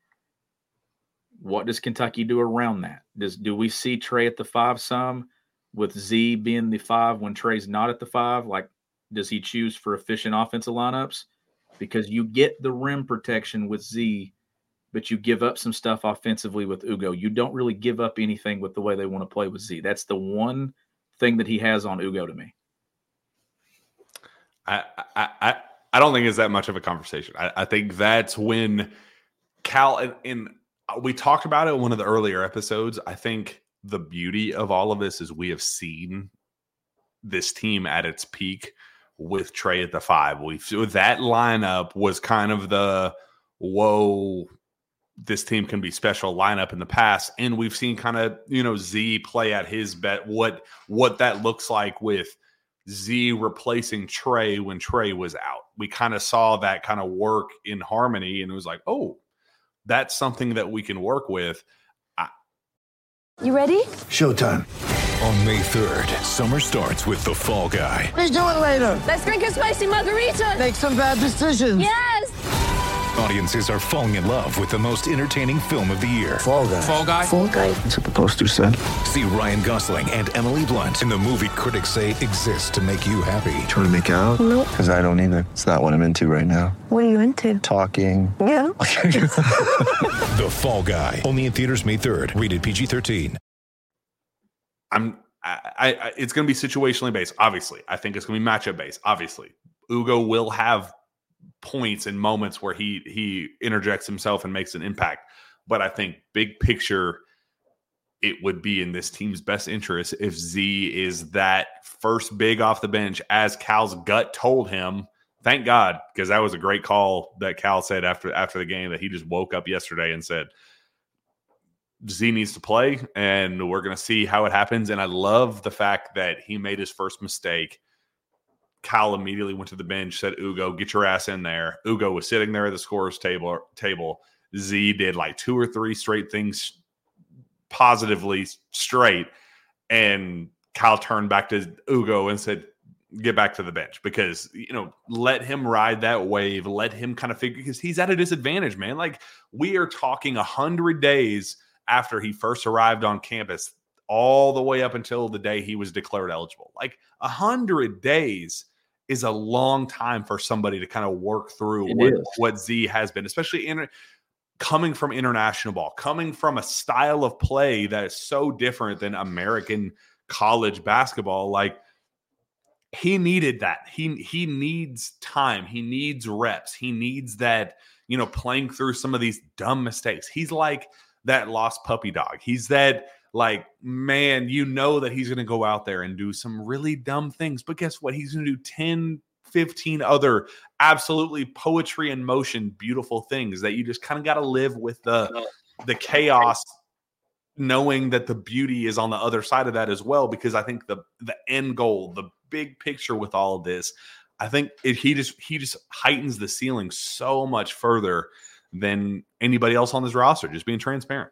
S3: what does Kentucky do around that? Do we see Trey at the 5 some? With Z being the 5 when Trey's not at the 5, like, does he choose for efficient offensive lineups? because you get the rim protection with Z, but you give up some stuff offensively with Ugo. You don't really give up anything with the way they want to play with Z. That's the one thing that he has on Ugo to me.
S2: I don't think it's that much of a conversation. I think that's when Cal and we talked about it in one of the earlier episodes. I think the beauty of all of this is we have seen this team at its peak with Trey at the 5. That lineup was kind of the whoa, this team can be special lineup in the past, and we've seen kind of Z play at his bet. What that looks like with Z replacing Trey when Trey was out. We kind of saw that kind of work in harmony, and it was like, oh, that's something that we can work with.
S4: You ready?
S5: Showtime. On May 3rd, summer starts with The Fall Guy.
S6: Let's do it later.
S4: Let's drink a spicy margarita.
S6: Make some bad decisions.
S4: Yes!
S5: Audiences are falling in love with the most entertaining film of the year.
S6: Fall Guy.
S5: Fall Guy?
S4: Fall guy.
S6: That's what the poster said.
S5: See Ryan Gosling and Emily Blunt in the movie critics say exists to make you happy.
S6: Trying to make it out?
S4: Nope.
S6: Because I don't either. It's not what I'm into right now.
S4: What are you into?
S6: Talking.
S4: Yeah.
S5: The Fall Guy. Only in theaters May 3rd. Rated PG-13.
S2: It's going to be situationally based. Obviously, I think it's going to be matchup based. Obviously, Ugo will have points and moments where he interjects himself and makes an impact. But I think big picture, it would be in this team's best interest if Z is that first big off the bench, as Cal's gut told him. Thank God, because that was a great call that Cal said after the game, that he just woke up yesterday and said, Z needs to play, and we're going to see how it happens. And I love the fact that he made his first mistake. Cal immediately went to the bench, said, Ugo, get your ass in there. Ugo was sitting there at the scorer's table. Z did like 2 or 3 straight things positively straight. And Cal turned back to Ugo and said, get back to the bench, because, let him ride that wave. Let him kind of figure, because he's at a disadvantage, man. Like, we are talking 100 days after he first arrived on campus, all the way up until the day he was declared eligible. Like, 100 days is a long time for somebody to kind of work through what Z has been, especially coming from international ball, coming from a style of play that is so different than American college basketball. Like, he needed that. He needs time. He needs reps. He needs that, playing through some of these dumb mistakes. He's like that lost puppy dog. He's that, like, man, that he's going to go out there and do some really dumb things. But guess what? He's going to do 10, 15 other absolutely poetry in motion, beautiful things that you just kind of got to live with the chaos, knowing that the beauty is on the other side of that as well. Because I think the end goal, the big picture with all of this, I think he just heightens the ceiling so much further than anybody else on this roster, just being transparent.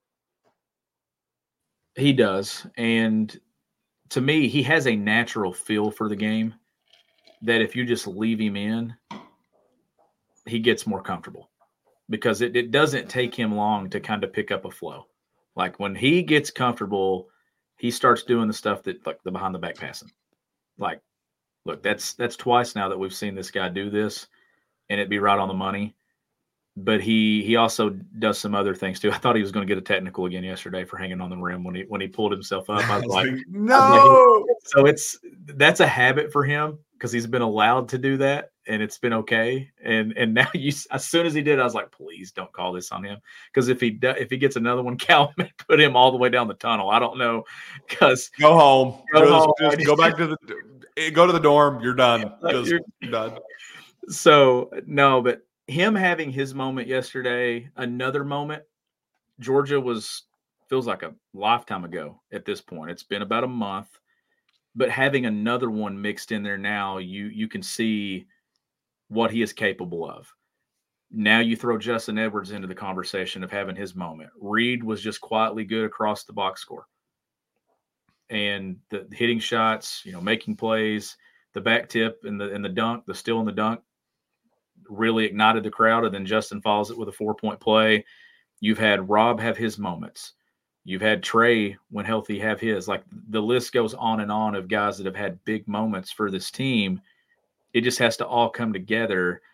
S3: He does. And to me, he has a natural feel for the game that if you just leave him in, he gets more comfortable, because it doesn't take him long to kind of pick up a flow. Like, when he gets comfortable, he starts doing the stuff that, like, the behind the back passing. Like, look, that's twice now that we've seen this guy do this, and it'd be right on the money. But he also does some other things too. I thought he was going to get a technical again yesterday for hanging on the rim when he pulled himself up. I was like, no. So that's a habit for him, because he's been allowed to do that, and it's been okay. And now as soon as he did, I was like, please don't call this on him, because if he gets another one, Cal may put him all the way down the tunnel. I don't know, because
S2: go home. Just go back to the dorm. You're done. You're done.
S3: So no, but him having his moment yesterday, another moment, Georgia feels like a lifetime ago at this point. It's been about a month, but having another one mixed in there now, you can see what he is capable of. Now you throw Justin Edwards into the conversation of having his moment. Reed was just quietly good across the box score. And the hitting shots, making plays, the back tip and the dunk, the steal and the dunk, really ignited the crowd. And then Justin follows it with a 4-point play. You've had Rob have his moments. You've had Trey, when healthy, have his. Like, the list goes on and on of guys that have had big moments for this team. It just has to all come together.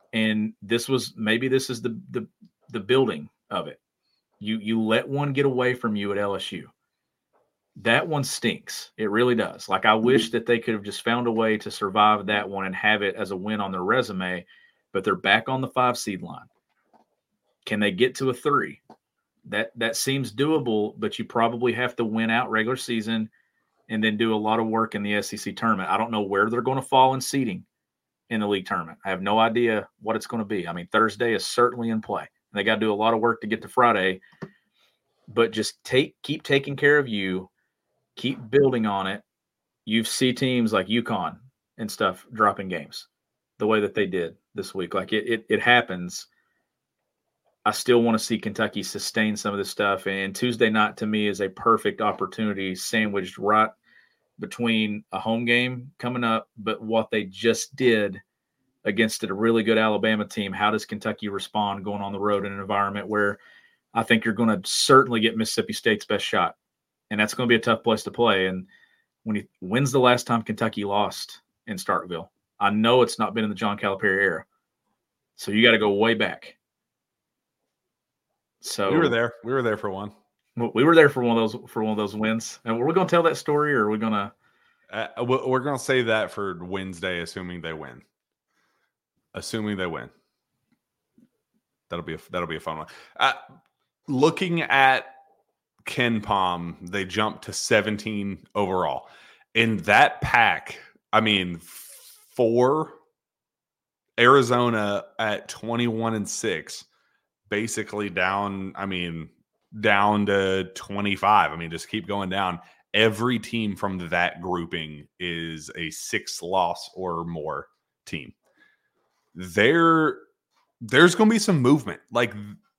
S3: And this is the building of it. You let one get away from you at LSU. That one stinks. It really does. Like, I wish that they could have just found a way to survive that one and have it as a win on their resume, but they're back on the 5 seed line. Can they get to a 3? That seems doable, but you probably have to win out regular season and then do a lot of work in the SEC tournament. I don't know where they're going to fall in seeding in the league tournament. I have no idea what it's going to be. I mean, Thursday is certainly in play. They got to do a lot of work to get to Friday, but just keep taking care of you. Keep building on it. You see teams like UConn and stuff dropping games the way that they did this week. Like, it happens. I still want to see Kentucky sustain some of this stuff. And Tuesday night, to me, is a perfect opportunity sandwiched right between a home game coming up, but what they just did against a really good Alabama team. How does Kentucky respond going on the road in an environment where I think you're going to certainly get Mississippi State's best shot? And that's going to be a tough place to play. And when's the last time Kentucky lost in Starkville? I know it's not been in the John Calipari era. So you got to go way back. So
S2: we were there. We were there for one.
S3: We were there for one of those wins. And were we going to tell that story, or are we going to?
S2: We're going to save that for Wednesday, assuming they win. Assuming they win. That'll be a fun one. Looking at KenPom, they jumped to 17 overall. In that pack, I mean, 4, Arizona at 21-6, basically down to 25. I mean, just keep going down. Every team from that grouping is a 6-loss or more team. There's going to be some movement. Like,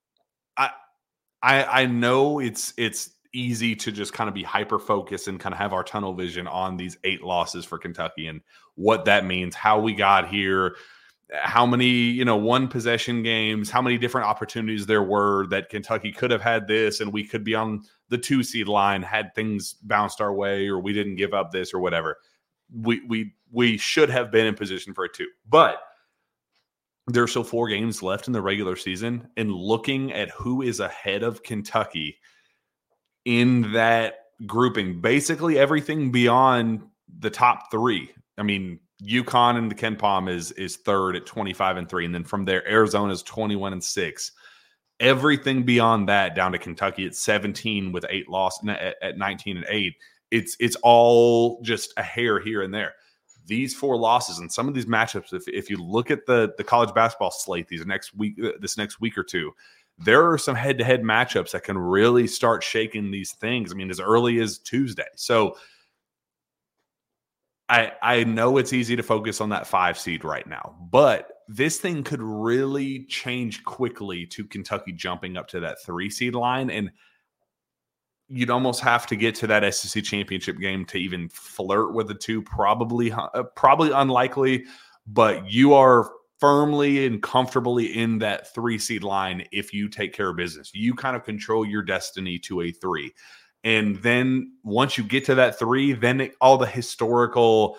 S2: I know it's easy to just kind of be hyper focused and kind of have our tunnel vision on these 8 losses for Kentucky and what that means, how we got here, how many, 1 possession games, how many different opportunities there were that Kentucky could have had this and we could be on the 2 seed line had things bounced our way, or we didn't give up this or whatever. We should have been in position for a 2. But there's still 4 games left in the regular season, and looking at who is ahead of Kentucky in that grouping, basically everything beyond the top 3. I mean, UConn and the KenPom is third at 25-3, and then from there, Arizona's 21-6. Everything beyond that, down to Kentucky at 17 with 8 losses at 19-8. It's all just a hair here and there. These 4 losses and some of these matchups, if you look at the college basketball slate this next week or two, there are some head-to-head matchups that can really start shaking these things. I mean, as early as Tuesday. So I know it's easy to focus on that 5 seed right now, but this thing could really change quickly to Kentucky jumping up to that 3 seed line, and you'd almost have to get to that SEC championship game to even flirt with the 2. Probably unlikely, but you are firmly and comfortably in that 3 seed line if you take care of business. You kind of control your destiny to a 3. And then once you get to that 3, then all the historical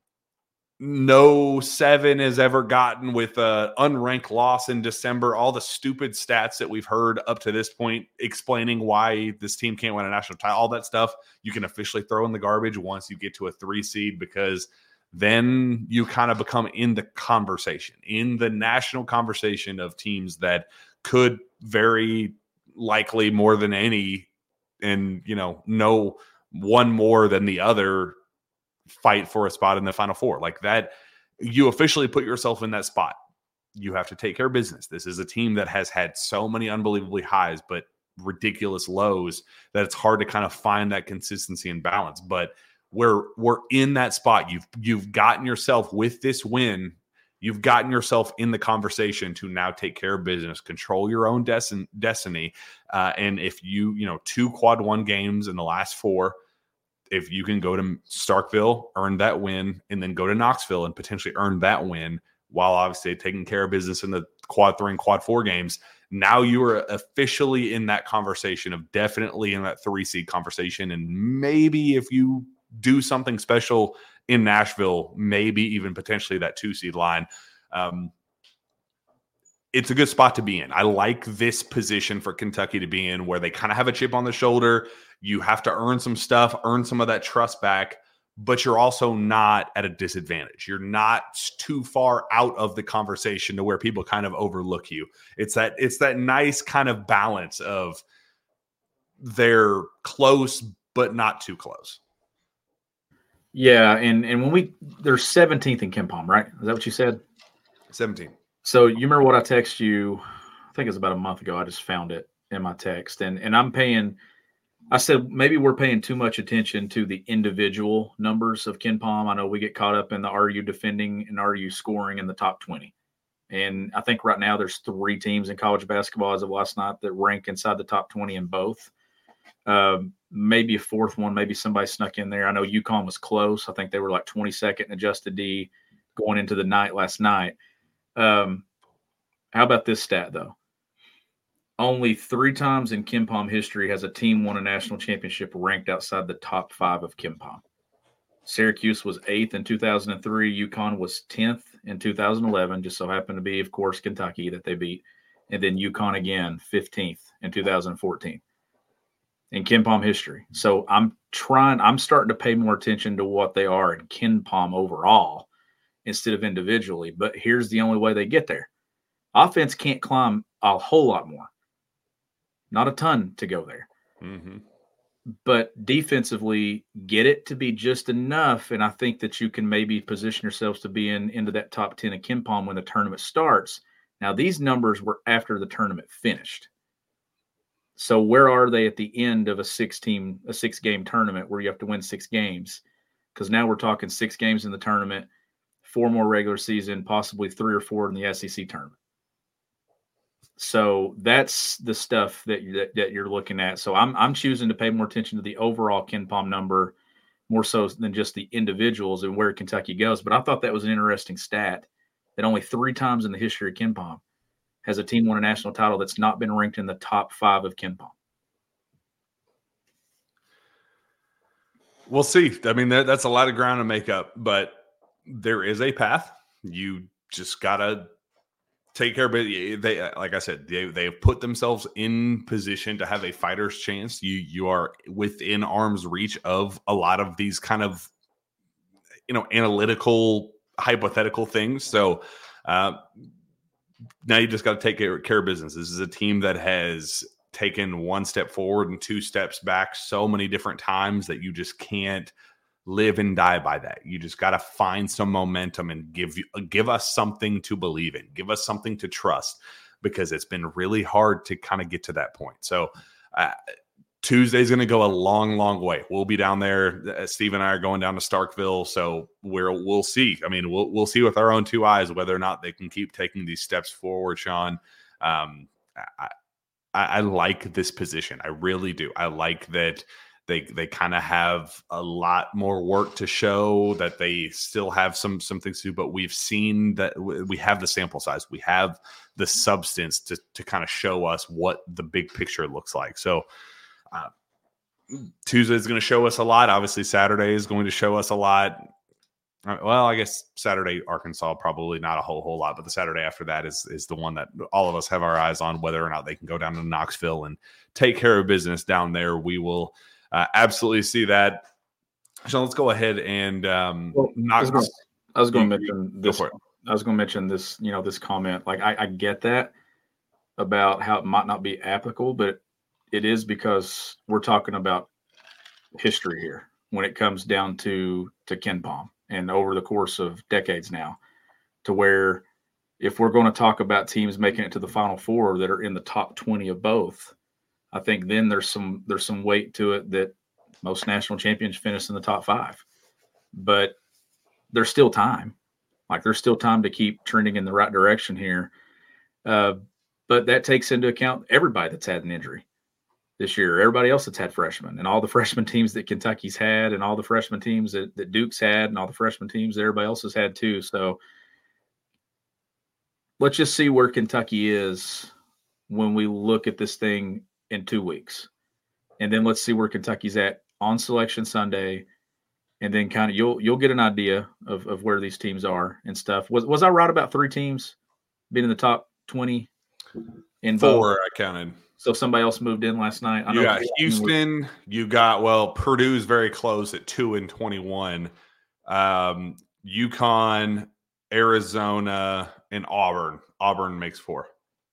S2: no 7 has ever gotten with an unranked loss in December, all the stupid stats that we've heard up to this point explaining why this team can't win a national title, all that stuff you can officially throw in the garbage once you get to a 3 seed, because then you kind of become in the conversation, in the national conversation of teams that could very likely more than any, and no one more than the other, fight for a spot in the Final Four. Like that, you officially put yourself in that spot. You have to take care of business. This is a team that has had so many unbelievably highs, but ridiculous lows, that it's hard to kind of find that consistency and balance. But we're in that spot. You've gotten yourself with this win. You've gotten yourself in the conversation to now take care of business, control your own destiny. And if you 2 quad 1 games in the last 4, if you can go to Starkville, earn that win, and then go to Knoxville and potentially earn that win while obviously taking care of business in the quad 3 and quad 4 games, now you are officially in that conversation of definitely in that 3 seed conversation. And maybe if you do something special in Nashville, maybe even potentially that 2 seed line. it's a good spot to be in. I like this position for Kentucky to be in, where they kind of have a chip on the shoulder. You have to earn some stuff, earn some of that trust back, but you're also not at a disadvantage. You're not too far out of the conversation to where people kind of overlook you. It's that nice kind of balance of they're close, but not too close.
S3: Yeah, and when they're 17th in KenPom, right? Is that what you said?
S2: 17.
S3: So you remember what I texted you? I think it was about a month ago. I just found it in my text, and I said maybe we're paying too much attention to the individual numbers of KenPom. I know we get caught up in the are you defending and are you scoring in the top 20. And I think right now there's 3 teams in college basketball as of last night that rank inside the top 20 in both. Maybe a fourth one, maybe somebody snuck in there. I know UConn was close. I think they were like 22nd in adjusted D going into the night last night. How about this stat, though? Only 3 times in KenPom history has a team won a national championship ranked outside the top 5 of KenPom. Syracuse was 8th in 2003. UConn was 10th in 2011. Just so happened to be, of course, Kentucky that they beat. And then UConn again, 15th in 2014 in KenPom history. So I'm starting to pay more attention to what they are in KenPom overall instead of individually. But here's the only way they get there. Offense can't climb a whole lot more. Not a ton to go there.
S2: Mm-hmm.
S3: But defensively, get it to be just enough. And I think that you can maybe position yourselves to be into that top 10 of KenPom when the tournament starts. Now, these numbers were after the tournament finished. So where are they at the end of a 6-game tournament where you have to win 6 games? Because now we're talking 6 games in the tournament, 4 more regular season, possibly 3 or 4 in the SEC tournament. So that's the stuff that you're looking at. So I'm choosing to pay more attention to the overall KenPom number more so than just the individuals and where Kentucky goes. But I thought that was an interesting stat that only 3 times in the history of KenPom has a team won a national title that's not been ranked in the top 5 of KenPom.
S2: We'll see. I mean, that's a lot of ground to make up, but there is a path. You just got to take care of it. They, like I said, they have put themselves in position to have a fighter's chance. You are within arm's reach of a lot of these kind of, analytical, hypothetical things. So now you just got to take care of business. This is a team that has taken 1 step forward and 2 steps back so many different times that you just can't live and die by that. You just got to find some momentum and give us something to believe in, give us something to trust, because it's been really hard to kind of get to that point. So Tuesday's going to go a long, long way. We'll be down there. Steve and I are going down to Starkville, so we'll see. I mean, we'll see with our own 2 eyes whether or not they can keep taking these steps forward, Sean. I like this position. I really do. I like that they kind of have a lot more work to show, that they still have some things to do, but we've seen that we have the sample size. We have the substance to kind of show us what the big picture looks like. So Tuesday is going to show us a lot. Obviously, Saturday is going to show us a lot. Well, I guess Saturday, Arkansas, probably not a whole lot, but the Saturday after that is the one that all of us have our eyes on, whether or not they can go down to Knoxville and take care of business down there. We will absolutely see that. So let's go ahead and
S3: I was going to mention this. I was going to mention this, this comment. Like I get that about how it might not be applicable, but it is, because we're talking about history here when it comes down to KenPom and over the course of decades now, to where if we're going to talk about teams making it to the Final Four that are in the top 20 of both, I think then there's some weight to it that most national champions finish in the top 5, but there's still time. Like there's still time to keep trending in the right direction here. But that takes into account everybody that's had an injury this year, everybody else that's had freshmen, and all the freshman teams that Kentucky's had, and all the freshman teams that Duke's had, and all the freshman teams that everybody else has had too. So let's just see where Kentucky is when we look at this thing in 2 weeks. And then let's see where Kentucky's at on Selection Sunday. And then kind of you'll get an idea of where these teams are and stuff. Was I right about 3 teams being in the top 20 in
S2: 4
S3: vote.
S2: I counted.
S3: So somebody else moved in last night.
S2: You got Houston. You got, Purdue's very close at 2 and 21. UConn, Arizona, and Auburn. Auburn makes 4.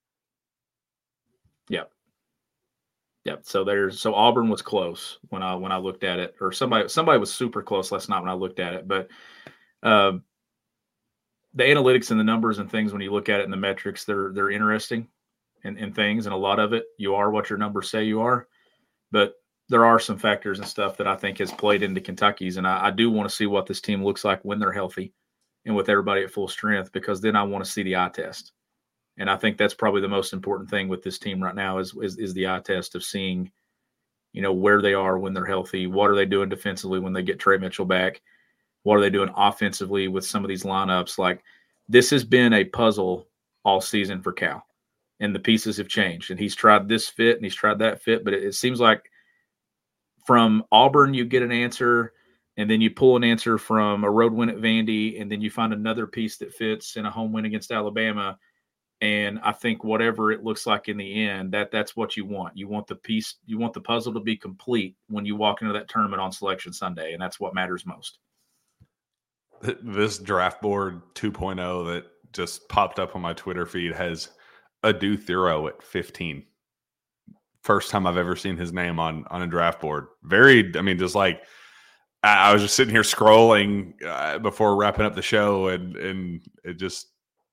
S3: Yep. So Auburn was close when I looked at it, or somebody was super close last night when I looked at it. But the analytics and the numbers and things, when you look at it and the metrics, they're interesting and things, and a lot of it, you are what your numbers say you are. But there are some factors and stuff that I think has played into Kentucky's, and I do want to see what this team looks like when they're healthy and with everybody at full strength, because then I want to see the eye test. And I think that's probably the most important thing with this team right now is the eye test of seeing, where they are when they're healthy. What are they doing defensively when they get Trey Mitchell back? What are they doing offensively with some of these lineups? Like, this has been a puzzle all season for Cal, and the pieces have changed. And he's tried this fit and he's tried that fit, but it seems like from Auburn you get an answer, and then you pull an answer from a road win at Vandy, and then you find another piece that fits in a home win against Alabama. And I think whatever it looks like in the end, that's what you want. You want the piece, you want the puzzle to be complete when you walk into that tournament on Selection Sunday, and that's what matters most.
S2: This draft board 2.0 that just popped up on my Twitter feed has Adu Thiro at 15. First time I've ever seen his name on a draft board. Just like I was just sitting here scrolling before wrapping up the show, and it just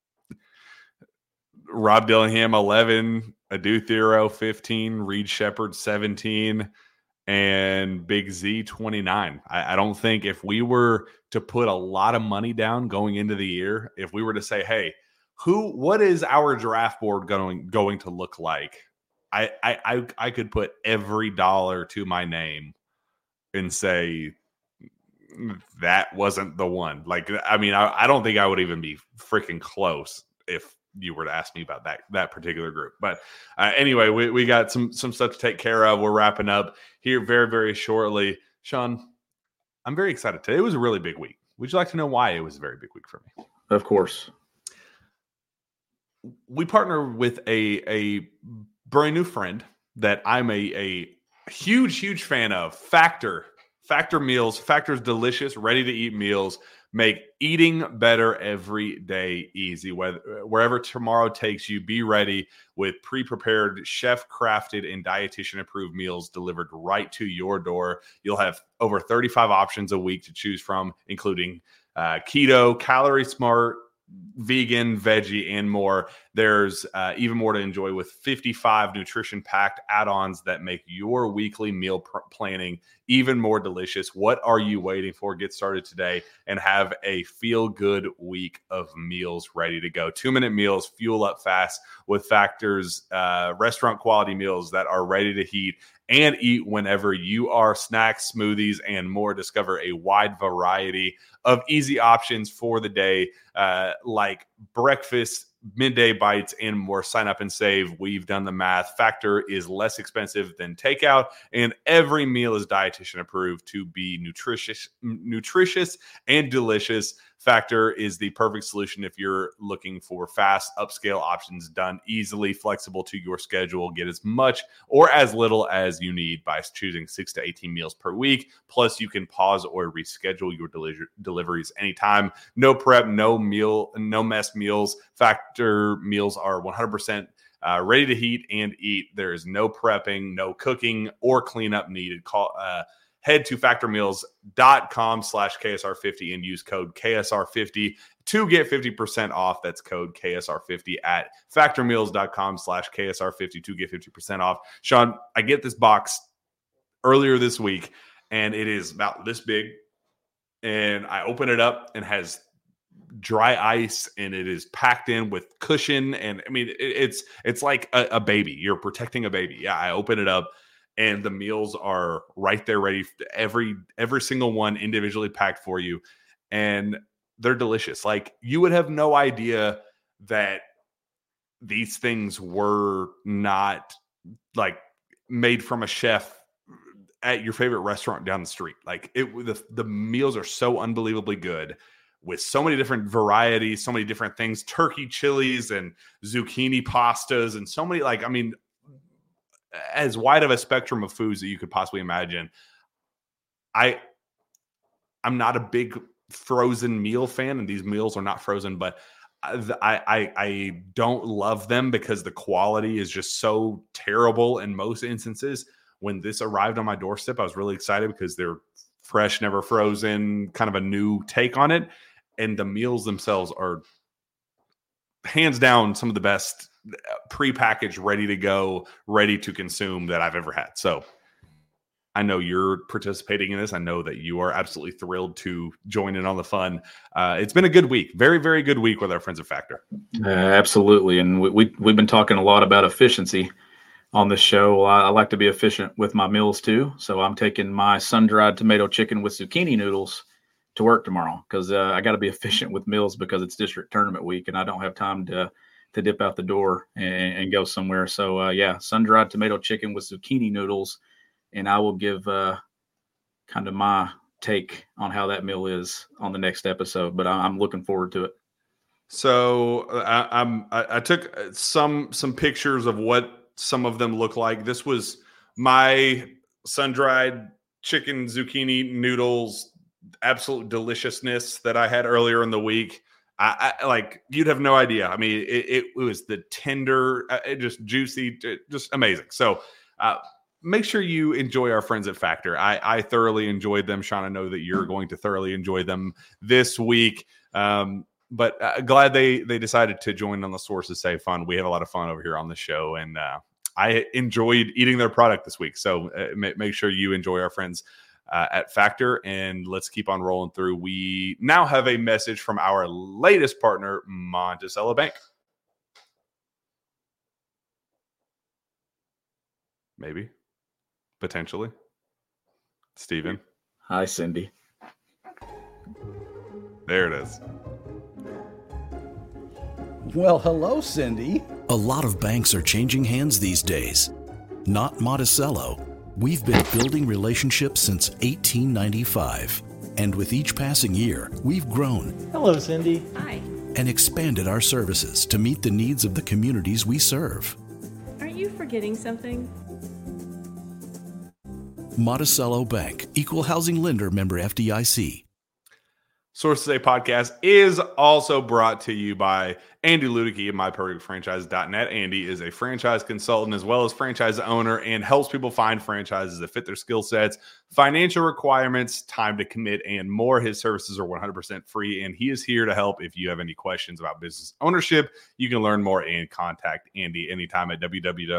S2: Rob Dillingham 11, Adu Thiro 15, Reed Shepherd 17, and Big Z 29. I don't think if we were to put a lot of money down going into the year, if we were to say, hey, what is our draft board going to look like? I could put every dollar to my name and say that wasn't the one. I don't think I would even be freaking close if you were to ask me about that particular group. But anyway, we got some stuff to take care of. We're wrapping up here very, very shortly. Sean, I'm very excited. Today was a really big week. Would you like to know why it was a very big week for me?
S3: Of course. We
S2: partner with a brand new friend that I'm a huge fan of. Factor meals. Factor's delicious, ready to eat meals make eating better every day easy. Wherever tomorrow takes you, be ready with pre-prepared, chef-crafted, and dietitian-approved meals delivered right to your door. You'll have over 35 options a week to choose from, including keto, calorie smart, vegan, veggie, and more. There's even more to enjoy with 55 nutrition-packed add-ons that make your weekly meal planning even more delicious. What are you waiting for? Get started today and have a feel-good week of meals ready to go. 2-minute meals, fuel up fast with Factor's restaurant-quality meals that are ready to heat and eat whenever you are. Snacks, smoothies, and more. Discover a wide variety of easy options for the day, like breakfast, midday bites, and more. Sign up and save. We've done the math. Factor is less expensive than takeout, and every meal is dietitian approved to be nutritious and delicious. Factor is the perfect solution if you're looking for fast, upscale options done easily, flexible to your schedule. Get as much or as little as you need by choosing 6 to 18 meals per week. Plus, you can pause or reschedule your deliveries anytime. No prep, no mess meals. Factor meals are 100% ready to heat and eat. There is no prepping, no cooking, or cleanup needed. Head to factormeals.com/KSR50 and use code KSR50 to get 50% off. That's code KSR50 at factormeals.com/KSR50 to get 50% off. Sean, I get this box earlier this week, and it is about this big. And I open it up and has dry ice, and it is packed in with cushion. And I mean, it's like a baby. You're protecting a baby. Yeah, I open it up, and the meals are right there ready. Every single one individually packed for you. And they're delicious. Like, you would have no idea that these things were not like made from a chef at your favorite restaurant down the street. Like, the meals are so unbelievably good. with so many different varieties, so many different things, turkey chilies and zucchini pastas, and so many, like, I mean, as wide of a spectrum of foods that you could possibly imagine. I'm not a big frozen meal fan, and these meals are not frozen, but I don't love them because the quality is just so terrible in most instances. When this arrived on my doorstep, I was really excited because they're fresh, never frozen, kind of a new take on it. And the meals themselves are hands down some of the best prepackaged, ready to go, ready to consume that I've ever had. So I know you're participating in this. I know that you are absolutely thrilled to join in on the fun. It's been a good week. Very, very good week with our friends at Factor.
S3: Absolutely. And we've been talking a lot about efficiency on this show. I like to be efficient with my meals too. So I'm taking my sun-dried tomato chicken with zucchini noodles to work tomorrow because I got to be efficient with meals because it's district tournament week and I don't have time to dip out the door and go somewhere. So sun-dried tomato chicken with zucchini noodles. And I will give kind of my take on how that meal is on the next episode, but I'm looking forward to it.
S2: So I took some pictures of what some of them look like. This was my sun-dried chicken zucchini noodles, absolute deliciousness that I had earlier in the week. I like, you'd have no idea. I mean, it was the tender, just juicy, just amazing. So make sure you enjoy our friends at Factor. I thoroughly enjoyed them. Sean, I know that you're going to thoroughly enjoy them this week. But glad they decided to join on the Sources Say Fun. We have a lot of fun over here on the show, and I enjoyed eating their product this week. So make sure you enjoy our friends at Factor, and let's keep on rolling through. We now have a message from our latest partner, Monticello Bank. Maybe. Potentially. Steven.
S3: Hi, Cindy.
S2: There it is.
S7: Well, hello, Cindy.
S8: A lot of banks are changing hands these days. Not Monticello. We've been building relationships since 1895. And with each passing year, we've grown.
S9: Hello, Cindy.
S4: Hi.
S8: And expanded our services to meet the needs of the communities we serve.
S4: Aren't you forgetting something?
S8: Monticello Bank, Equal Housing Lender, member FDIC.
S2: Sources Say Podcast is also brought to you by Andy Ludicky of MyPerfectFranchise.net. Andy is a franchise consultant as well as franchise owner and helps people find franchises that fit their skill sets, financial requirements, time to commit, and more. His services are 100% free, and he is here to help. If you have any questions about business ownership, you can learn more and contact Andy anytime at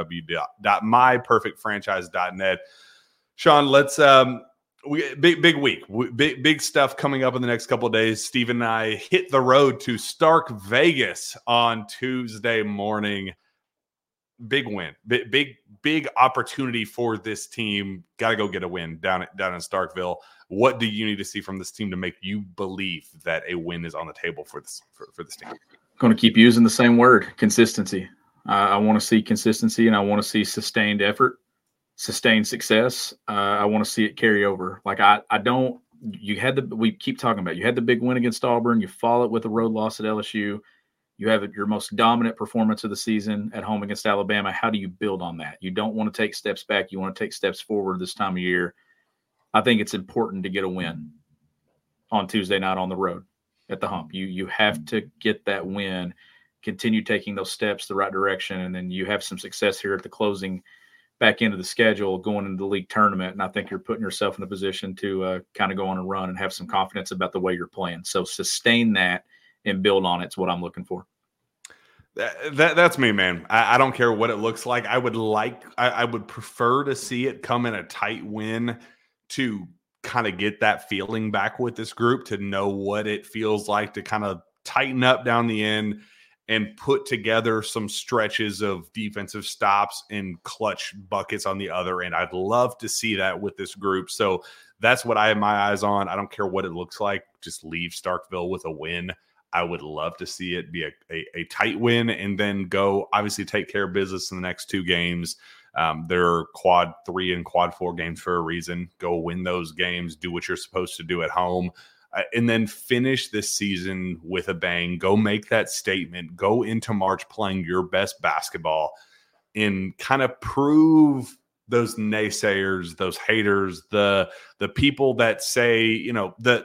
S2: www.myperfectfranchise.net. Sean, let's big week, big stuff coming up in the next couple of days. Steve and I hit the road to Stark Vegas on Tuesday morning. Big win, big opportunity for this team. Got to go get a win down in Starkville. What do you need to see from this team to make you believe that a win is on the table for this team?
S3: I'm going to keep using the same word, consistency. I want to see consistency, and I want to see sustained effort. Sustained success. I want to see it carry over. Like we keep talking about, you had the big win against Auburn. You follow it with a road loss at LSU. You have your most dominant performance of the season at home against Alabama. How do you build on that? You don't want to take steps back. You want to take steps forward this time of year. I think it's important to get a win on Tuesday night on the road at the Hump. You have to get that win, continue taking those steps the right direction, and then you have some success here at the closing back into the schedule going into the league tournament. And I think you're putting yourself in a position to kind of go on a run and have some confidence about the way you're playing. So sustain that and build on it's what I'm looking for.
S2: That's me, man. I don't care what it looks like. I would prefer to see it come in a tight win to kind of get that feeling back with this group, to know what it feels like to kind of tighten up down the end and put together some stretches of defensive stops and clutch buckets on the other end. I'd love to see that with this group. So that's what I have my eyes on. I don't care what it looks like. Just leave Starkville with a win. I would love to see it be a tight win and then go obviously take care of business in the next two games. They're quad 3 and quad 4 games for a reason. Go win those games. Do what you're supposed to do at home. and then finish this season with a bang. Go make that statement. Go into March playing your best basketball and kind of prove those naysayers, those haters, the people that say, that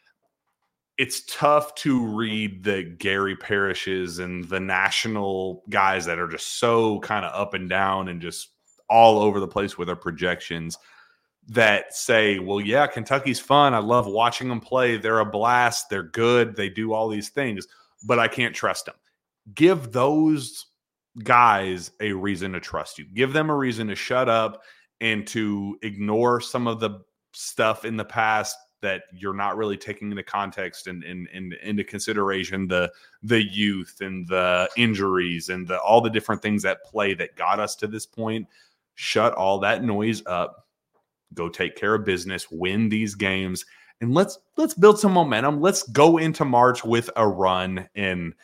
S2: it's tough to read the Gary Parishes and the national guys that are just so kind of up and down and just all over the place with their projections that say, well, yeah, Kentucky's fun. I love watching them play. They're a blast. They're good. They do all these things, but I can't trust them. Give those guys a reason to trust you. Give them a reason to shut up and to ignore some of the stuff in the past that you're not really taking into context and into consideration, the youth and the injuries and all the different things at play that got us to this point. Shut all that noise up. Go take care of business, win these games, and let's build some momentum. Let's go into March with a run and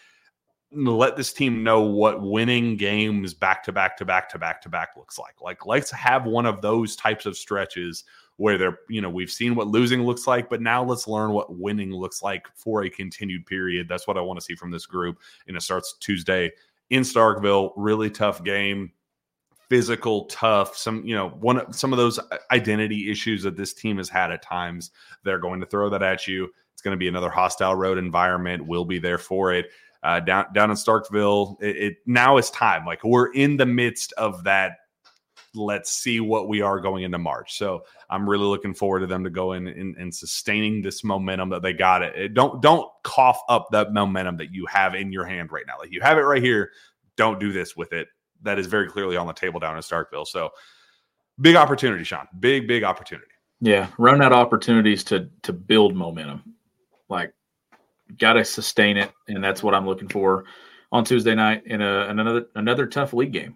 S2: let this team know what winning games back to back looks like. Like, let's have one of those types of stretches where we've seen what losing looks like, but now let's learn what winning looks like for a continued period. That's what I want to see from this group. And it starts Tuesday in Starkville. Really tough game, physical, tough. Some of those identity issues that this team has had at times. They're going to throw that at you. It's going to be another hostile road environment. We'll be there for it. Down in Starkville, now it's time. Like, we're in the midst of that. Let's see what we are going into March. So I'm really looking forward to them to go in and sustaining this momentum that they got. Don't cough up that momentum that you have in your hand right now. Like, you have it right here. Don't do this with it. That is very clearly on the table down in Starkville. So big opportunity, Sean. Big opportunity.
S3: Yeah, run out opportunities to build momentum. Like, got to sustain it, and that's what I'm looking for on Tuesday night in another tough league game.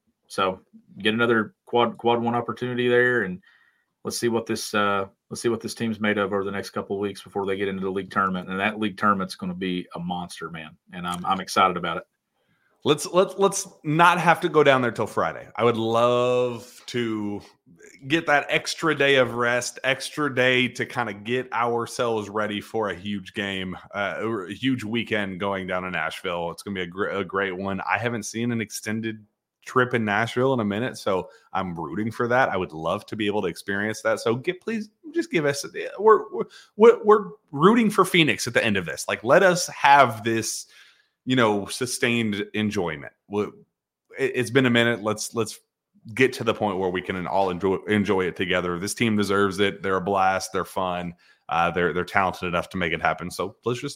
S3: So get another quad one opportunity there, and let's see what this team's made of over the next couple of weeks before they get into the league tournament. And that league tournament's going to be a monster, man, and I'm excited about it.
S2: Let's not have to go down there till Friday. I would love to get that extra day of rest, extra day to kind of get ourselves ready for a huge game, a huge weekend going down to Nashville. It's going to be a great one. I haven't seen an extended trip in Nashville in a minute, so I'm rooting for that. I would love to be able to experience that. So please just give us. We're rooting for Phoenix at the end of this. Like, let us have this, sustained enjoyment. It's been a minute. Let's get to the point where we can all enjoy it together. This team deserves it. They're a blast. They're fun. They're talented enough to make it happen. So let's just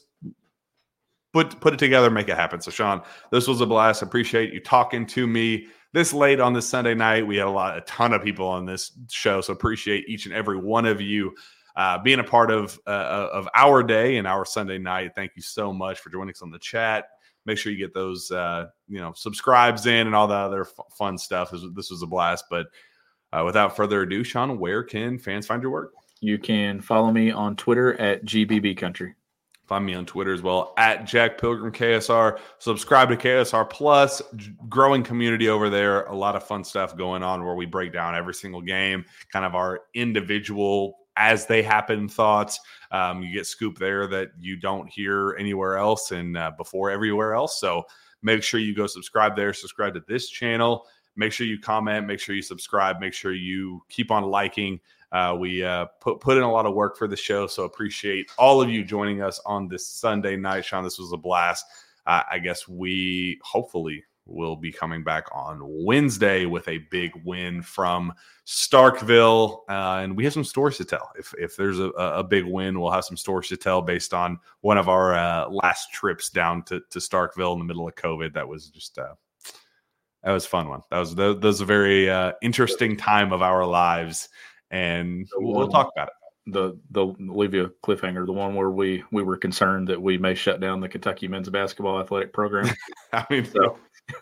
S2: put it together, make it happen. So, Sean, this was a blast. Appreciate you talking to me this late on this Sunday night. We had a ton of people on this show, so appreciate each and every one of you being a part of our day and our Sunday night. Thank you so much for joining us on the chat. Make sure you get those, subscribes in and all that other fun stuff. This was a blast. But without further ado, Sean, where can fans find your work?
S3: You can follow me on Twitter at GBB Country.
S2: Find me on Twitter as well, at Jack Pilgrim KSR. Subscribe to KSR Plus, growing community over there. A lot of fun stuff going on where we break down every single game, kind of our individual as they happen thoughts. You get scoop there that you don't hear anywhere else and before everywhere else. So make sure you go subscribe there, subscribe to this channel. Make sure you comment, make sure you subscribe, make sure you keep on liking. We put in a lot of work for the show, so appreciate all of you joining us on this Sunday night. Sean, this was a blast. I guess we hopefully will be coming back on Wednesday with a big win from Starkville, and we have some stories to tell. If there's a big win, we'll have some stories to tell based on one of our last trips down to Starkville in the middle of COVID. That was just that was a fun one. That was a very interesting time of our lives. And we'll talk about it.
S3: The leave you a cliffhanger, the one where we were concerned that we may shut down the Kentucky men's basketball athletic program.
S2: I mean,
S3: so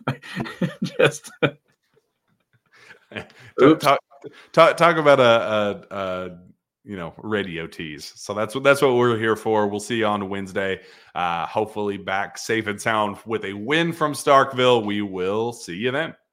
S3: just
S2: talk about a radio tease. So that's what we're here for. We'll see you on Wednesday. Hopefully back safe and sound with a win from Starkville. We will see you then.